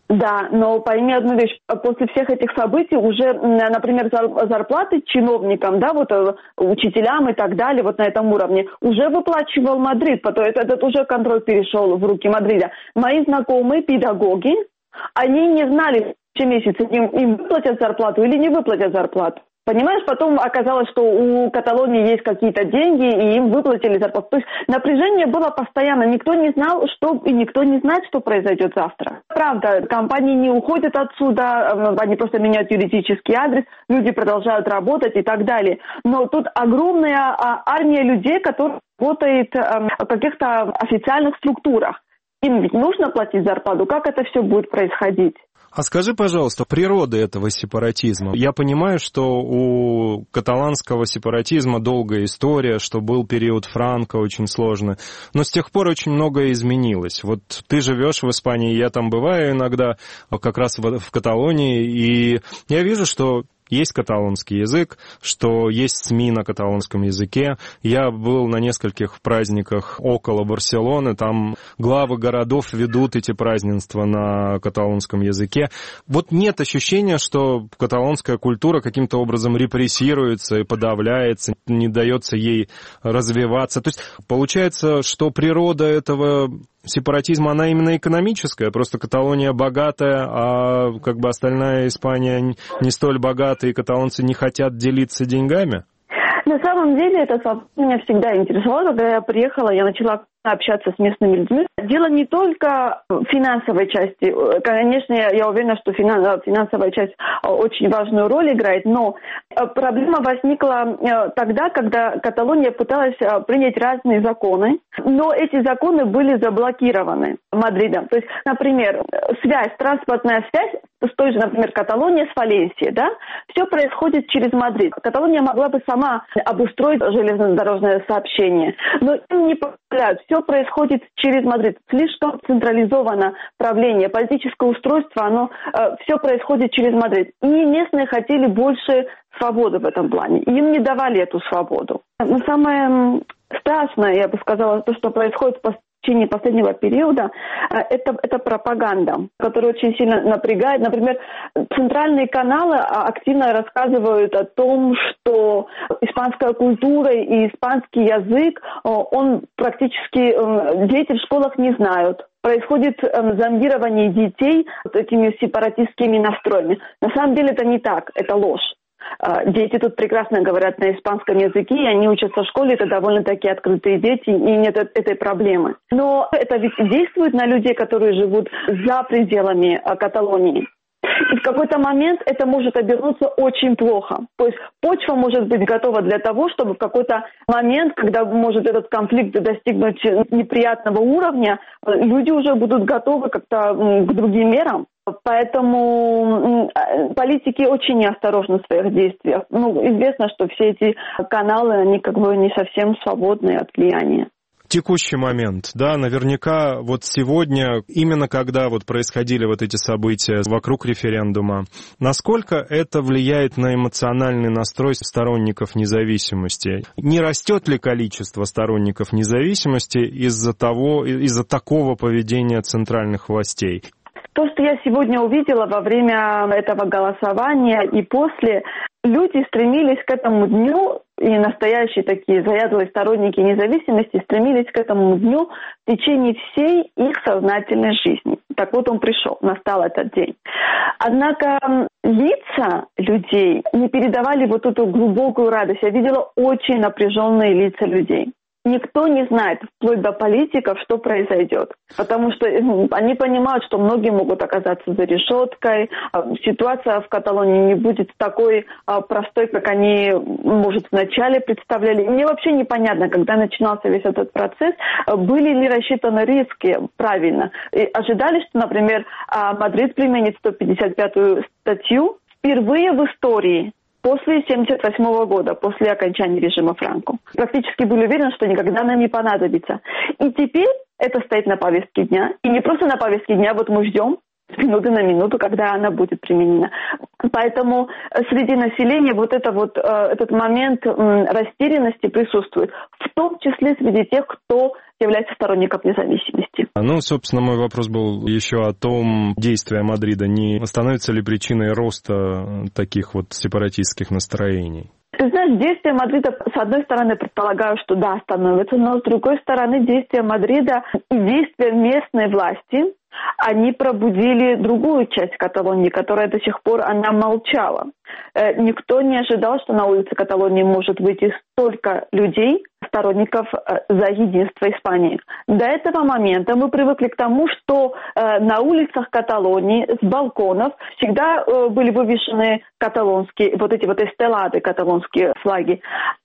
Да, но пойми одну вещь, после всех этих событий уже, например, зарплаты чиновникам, да, вот учителям и так далее, вот на этом уровне, уже выплачивал Мадрид, потому что этот уже контроль перешел в руки Мадрида. Мои знакомые педагоги, они не знали, в месяце им выплатят зарплату или не выплатят зарплату. Понимаешь, потом оказалось, что у Каталонии есть какие-то деньги, и им выплатили зарплату. То есть напряжение было постоянно. Никто не знал, и никто не знает, что произойдет завтра. Правда, компании не уходят отсюда, они просто меняют юридический адрес, люди продолжают работать и так далее. Но тут огромная армия людей, которые работают в каких-то официальных структурах. Им ведь нужно платить зарплату. Как это все будет происходить? А скажи, пожалуйста, природа этого сепаратизма. Я понимаю, что у каталанского сепаратизма долгая история, что был период Франко очень сложно, но с тех пор очень многое изменилось. Вот ты живешь в Испании, я там бываю иногда, как раз в Каталонии, и я вижу, что есть каталонский язык, что есть СМИ на каталонском языке. Я был на нескольких праздниках около Барселоны, там главы городов ведут эти празднества на каталонском языке. Вот нет ощущения, что каталонская культура каким-то образом репрессируется и подавляется, не дается ей развиваться. То есть получается, что природа этого сепаратизма, она именно экономическая, просто Каталония богатая, а как бы остальная Испания не столь богата, и каталонцы не хотят делиться деньгами? На самом деле это меня всегда интересовало. Когда я приехала, я начала общаться с местными людьми. Дело не только в финансовой части. Конечно, я уверена, что финансовая часть очень важную роль играет, но проблема возникла тогда, когда Каталония пыталась принять разные законы, но эти законы были заблокированы Мадридом. То есть, например, транспортная связь с той же, например, Каталонией с Валенсией, да, все происходит через Мадрид. Каталония могла бы сама обустроить железнодорожное сообщение, но им не позволяют. Все происходит через Мадрид. Слишком централизовано правление, политическое устройство, оно все происходит через Мадрид. И местные хотели больше свободы в этом плане. И им не давали эту свободу. Но самое страшное, я бы сказала, то, что происходит в течение последнего периода, это пропаганда, которая очень сильно напрягает. Например, центральные каналы активно рассказывают о том, что испанская культура и испанский язык, он практически дети в школах не знают. Происходит зомбирование детей этими сепаратистскими настроями. На самом деле это не так, это ложь. Дети тут прекрасно говорят на испанском языке, и они учатся в школе, это довольно-таки открытые дети, и нет этой проблемы. Но это ведь действует на людей, которые живут за пределами Каталонии. И в какой-то момент это может обернуться очень плохо. То есть почва может быть готова для того, чтобы в какой-то момент, когда может этот конфликт достигнуть неприятного уровня, люди уже будут готовы как-то к другим мерам. Поэтому политики очень неосторожны в своих действиях. Известно, что все эти каналы, они как бы не совсем свободны от влияния. Текущий момент, да, наверняка вот сегодня, именно когда вот происходили вот эти события вокруг референдума, насколько это влияет на эмоциональный настрой сторонников независимости? Не растет ли количество сторонников независимости из-за такого поведения центральных властей? То, что я сегодня увидела во время этого голосования и после, люди стремились к этому дню, и настоящие такие заядлые сторонники независимости стремились к этому дню в течение всей их сознательной жизни. Так вот он пришел, настал этот день. Однако лица людей не передавали вот эту глубокую радость. Я видела очень напряженные лица людей. Никто не знает, вплоть до политиков, что произойдет. Потому что они понимают, что многие могут оказаться за решеткой. Ситуация в Каталонии не будет такой простой, как они, может, вначале представляли. Мне вообще непонятно, когда начинался весь этот процесс, были ли рассчитаны риски правильно. И ожидали, что, например, Мадрид применит 155-ю статью впервые в истории. После 1978 года, после окончания режима Франко. Практически были уверены, что никогда нам не понадобится. И теперь это стоит на повестке дня. И не просто на повестке дня, вот мы ждем. с минуты на минуту, когда она будет применена. Поэтому среди населения этот момент растерянности присутствует, в том числе среди тех, кто является сторонником независимости. Собственно, мой вопрос был еще о том, действия Мадрида не становится ли причиной роста таких сепаратистских настроений? Ты знаешь, действия Мадрида, с одной стороны, предполагаю, что да, становятся, но с другой стороны, действия Мадрида и действия местной власти, они пробудили другую часть Каталонии, которая до сих пор она молчала. Никто не ожидал, что на улице Каталонии может выйти столько людей, сторонников за единство Испании. До этого момента мы привыкли к тому, что на улицах Каталонии с балконов всегда были вывешены каталонские, эти эстелады, каталонские флаги.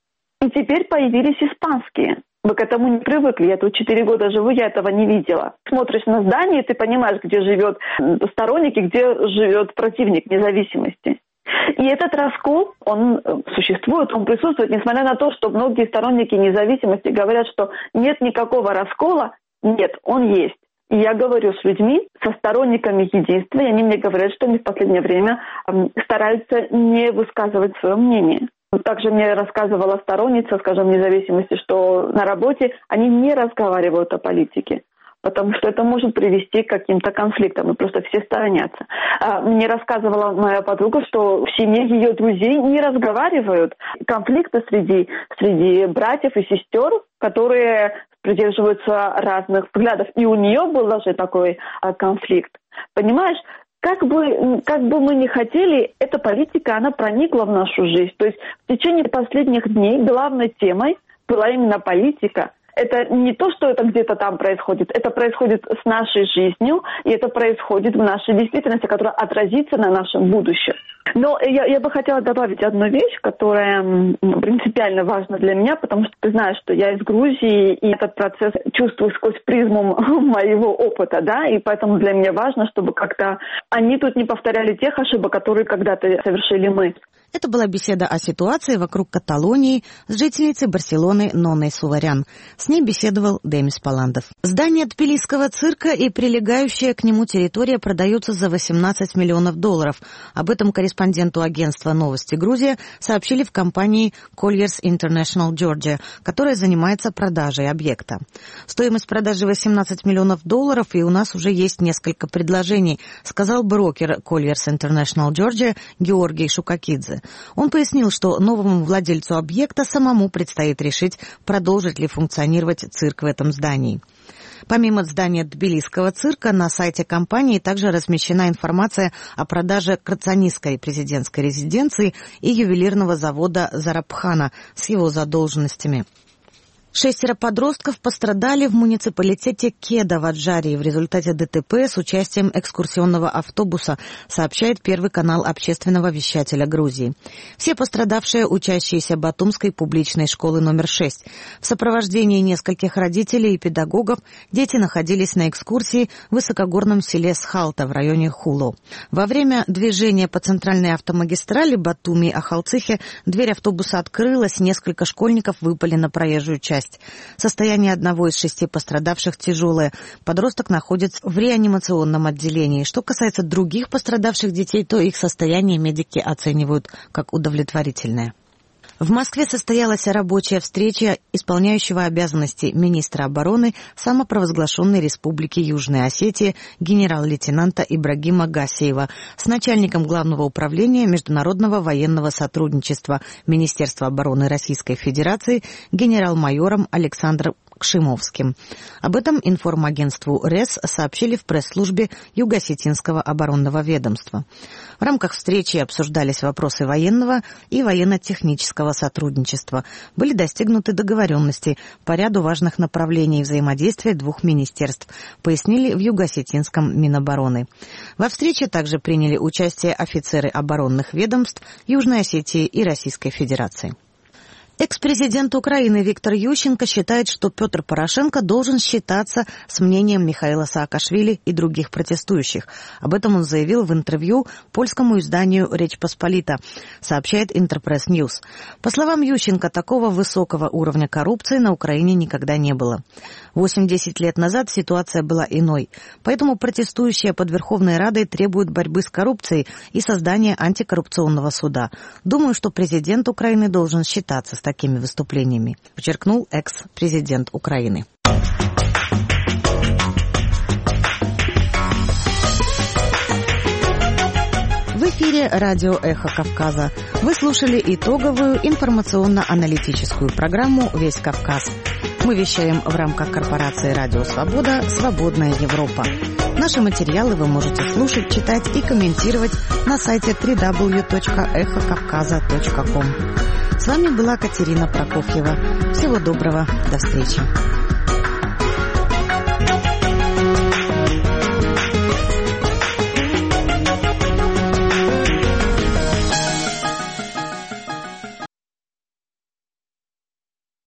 И теперь появились испанские. Мы к этому не привыкли. Я тут 4 года живу, я этого не видела. Смотришь на здание, ты понимаешь, где живет сторонник и где живет противник независимости. И этот раскол, он существует, он присутствует, несмотря на то, что многие сторонники независимости говорят, что нет никакого раскола. Нет, он есть. И я говорю с людьми, со сторонниками единства, и они мне говорят, что они в последнее время стараются не высказывать свое мнение. Также мне рассказывала сторонница, скажем, независимости, что на работе они не разговаривают о политике, потому что это может привести к каким-то конфликтам, и просто все сторонятся. Мне рассказывала моя подруга, что в семье ее друзей не разговаривают. Конфликты среди братьев и сестер, которые придерживаются разных взглядов. И у нее был даже такой конфликт. Понимаешь? Как бы мы ни хотели, эта политика, она проникла в нашу жизнь. То есть в течение последних дней главной темой была именно политика. Это не то, что это где-то там происходит, это происходит с нашей жизнью, и это происходит в нашей действительности, которая отразится на нашем будущем. Но я бы хотела добавить одну вещь, которая принципиально важна для меня, потому что ты знаешь, что я из Грузии, и этот процесс чувствую сквозь призму моего опыта, да, и поэтому для меня важно, чтобы как-то они тут не повторяли тех ошибок, которые когда-то совершили мы. Это была беседа о ситуации вокруг Каталонии с жительницей Барселоны Ноной Суварян. С ней беседовал Демис Паландов. Здание Тбилисского цирка и прилегающая к нему территория продаются за $18 миллионов. Об этом корреспонденту агентства «Новости Грузия» сообщили в компании Colliers International Georgia, которая занимается продажей объекта. Стоимость продажи $18 миллионов, и у нас уже есть несколько предложений, сказал брокер Colliers International Georgia Георгий Шукакидзе. Он пояснил, что новому владельцу объекта самому предстоит решить, продолжит ли функционировать цирк в этом здании. Помимо здания Тбилисского цирка, на сайте компании также размещена информация о продаже Крацанистской президентской резиденции и ювелирного завода Зарабхана с его задолженностями. 6 подростков пострадали в муниципалитете Кеда в Аджарии в результате ДТП с участием экскурсионного автобуса, сообщает Первый канал общественного вещателя Грузии. Все пострадавшие учащиеся Батумской публичной школы номер 6. В сопровождении нескольких родителей и педагогов дети находились на экскурсии в высокогорном селе Схалта в районе Хуло. Во время движения по центральной автомагистрали Батуми-Ахалцихе дверь автобуса открылась, несколько школьников выпали на проезжую часть. Состояние одного из 6 пострадавших тяжелое. Подросток находится в реанимационном отделении. Что касается других пострадавших детей, то их состояние медики оценивают как удовлетворительное. В Москве состоялась рабочая встреча исполняющего обязанности министра обороны самопровозглашенной Республики Южная Осетия генерал-лейтенанта Ибрагима Гасеева с начальником Главного управления международного военного сотрудничества Министерства обороны Российской Федерации генерал-майором Александром Кшимовским. Об этом информагентству РЭС сообщили в пресс-службе Юго-Осетинского оборонного ведомства. В рамках встречи обсуждались вопросы военного и военно-технического сотрудничества. Были достигнуты договоренности по ряду важных направлений взаимодействия двух министерств, пояснили в Юго-Осетинском Минобороны. Во встрече также приняли участие офицеры оборонных ведомств Южной Осетии и Российской Федерации. Экс-президент Украины Виктор Ющенко считает, что Петр Порошенко должен считаться с мнением Михаила Саакашвили и других протестующих. Об этом он заявил в интервью польскому изданию «Речь Посполита», сообщает Интерпресс Ньюс. По словам Ющенко, такого высокого уровня коррупции на Украине никогда не было. 8-10 лет назад ситуация была иной. Поэтому протестующие под Верховной Радой требуют борьбы с коррупцией и создания антикоррупционного суда. Думаю, что президент Украины должен считаться с такими выступлениями, подчеркнул экс-президент Украины. В эфире радио «Эхо Кавказа». Вы слушали итоговую информационно-аналитическую программу «Весь Кавказ». Мы вещаем в рамках корпорации «Радио Свобода. Свободная Европа». Наши материалы вы можете слушать, читать и комментировать на сайте www.эхокавказа.ком. С вами была Катерина Прокофьева. Всего доброго. До встречи.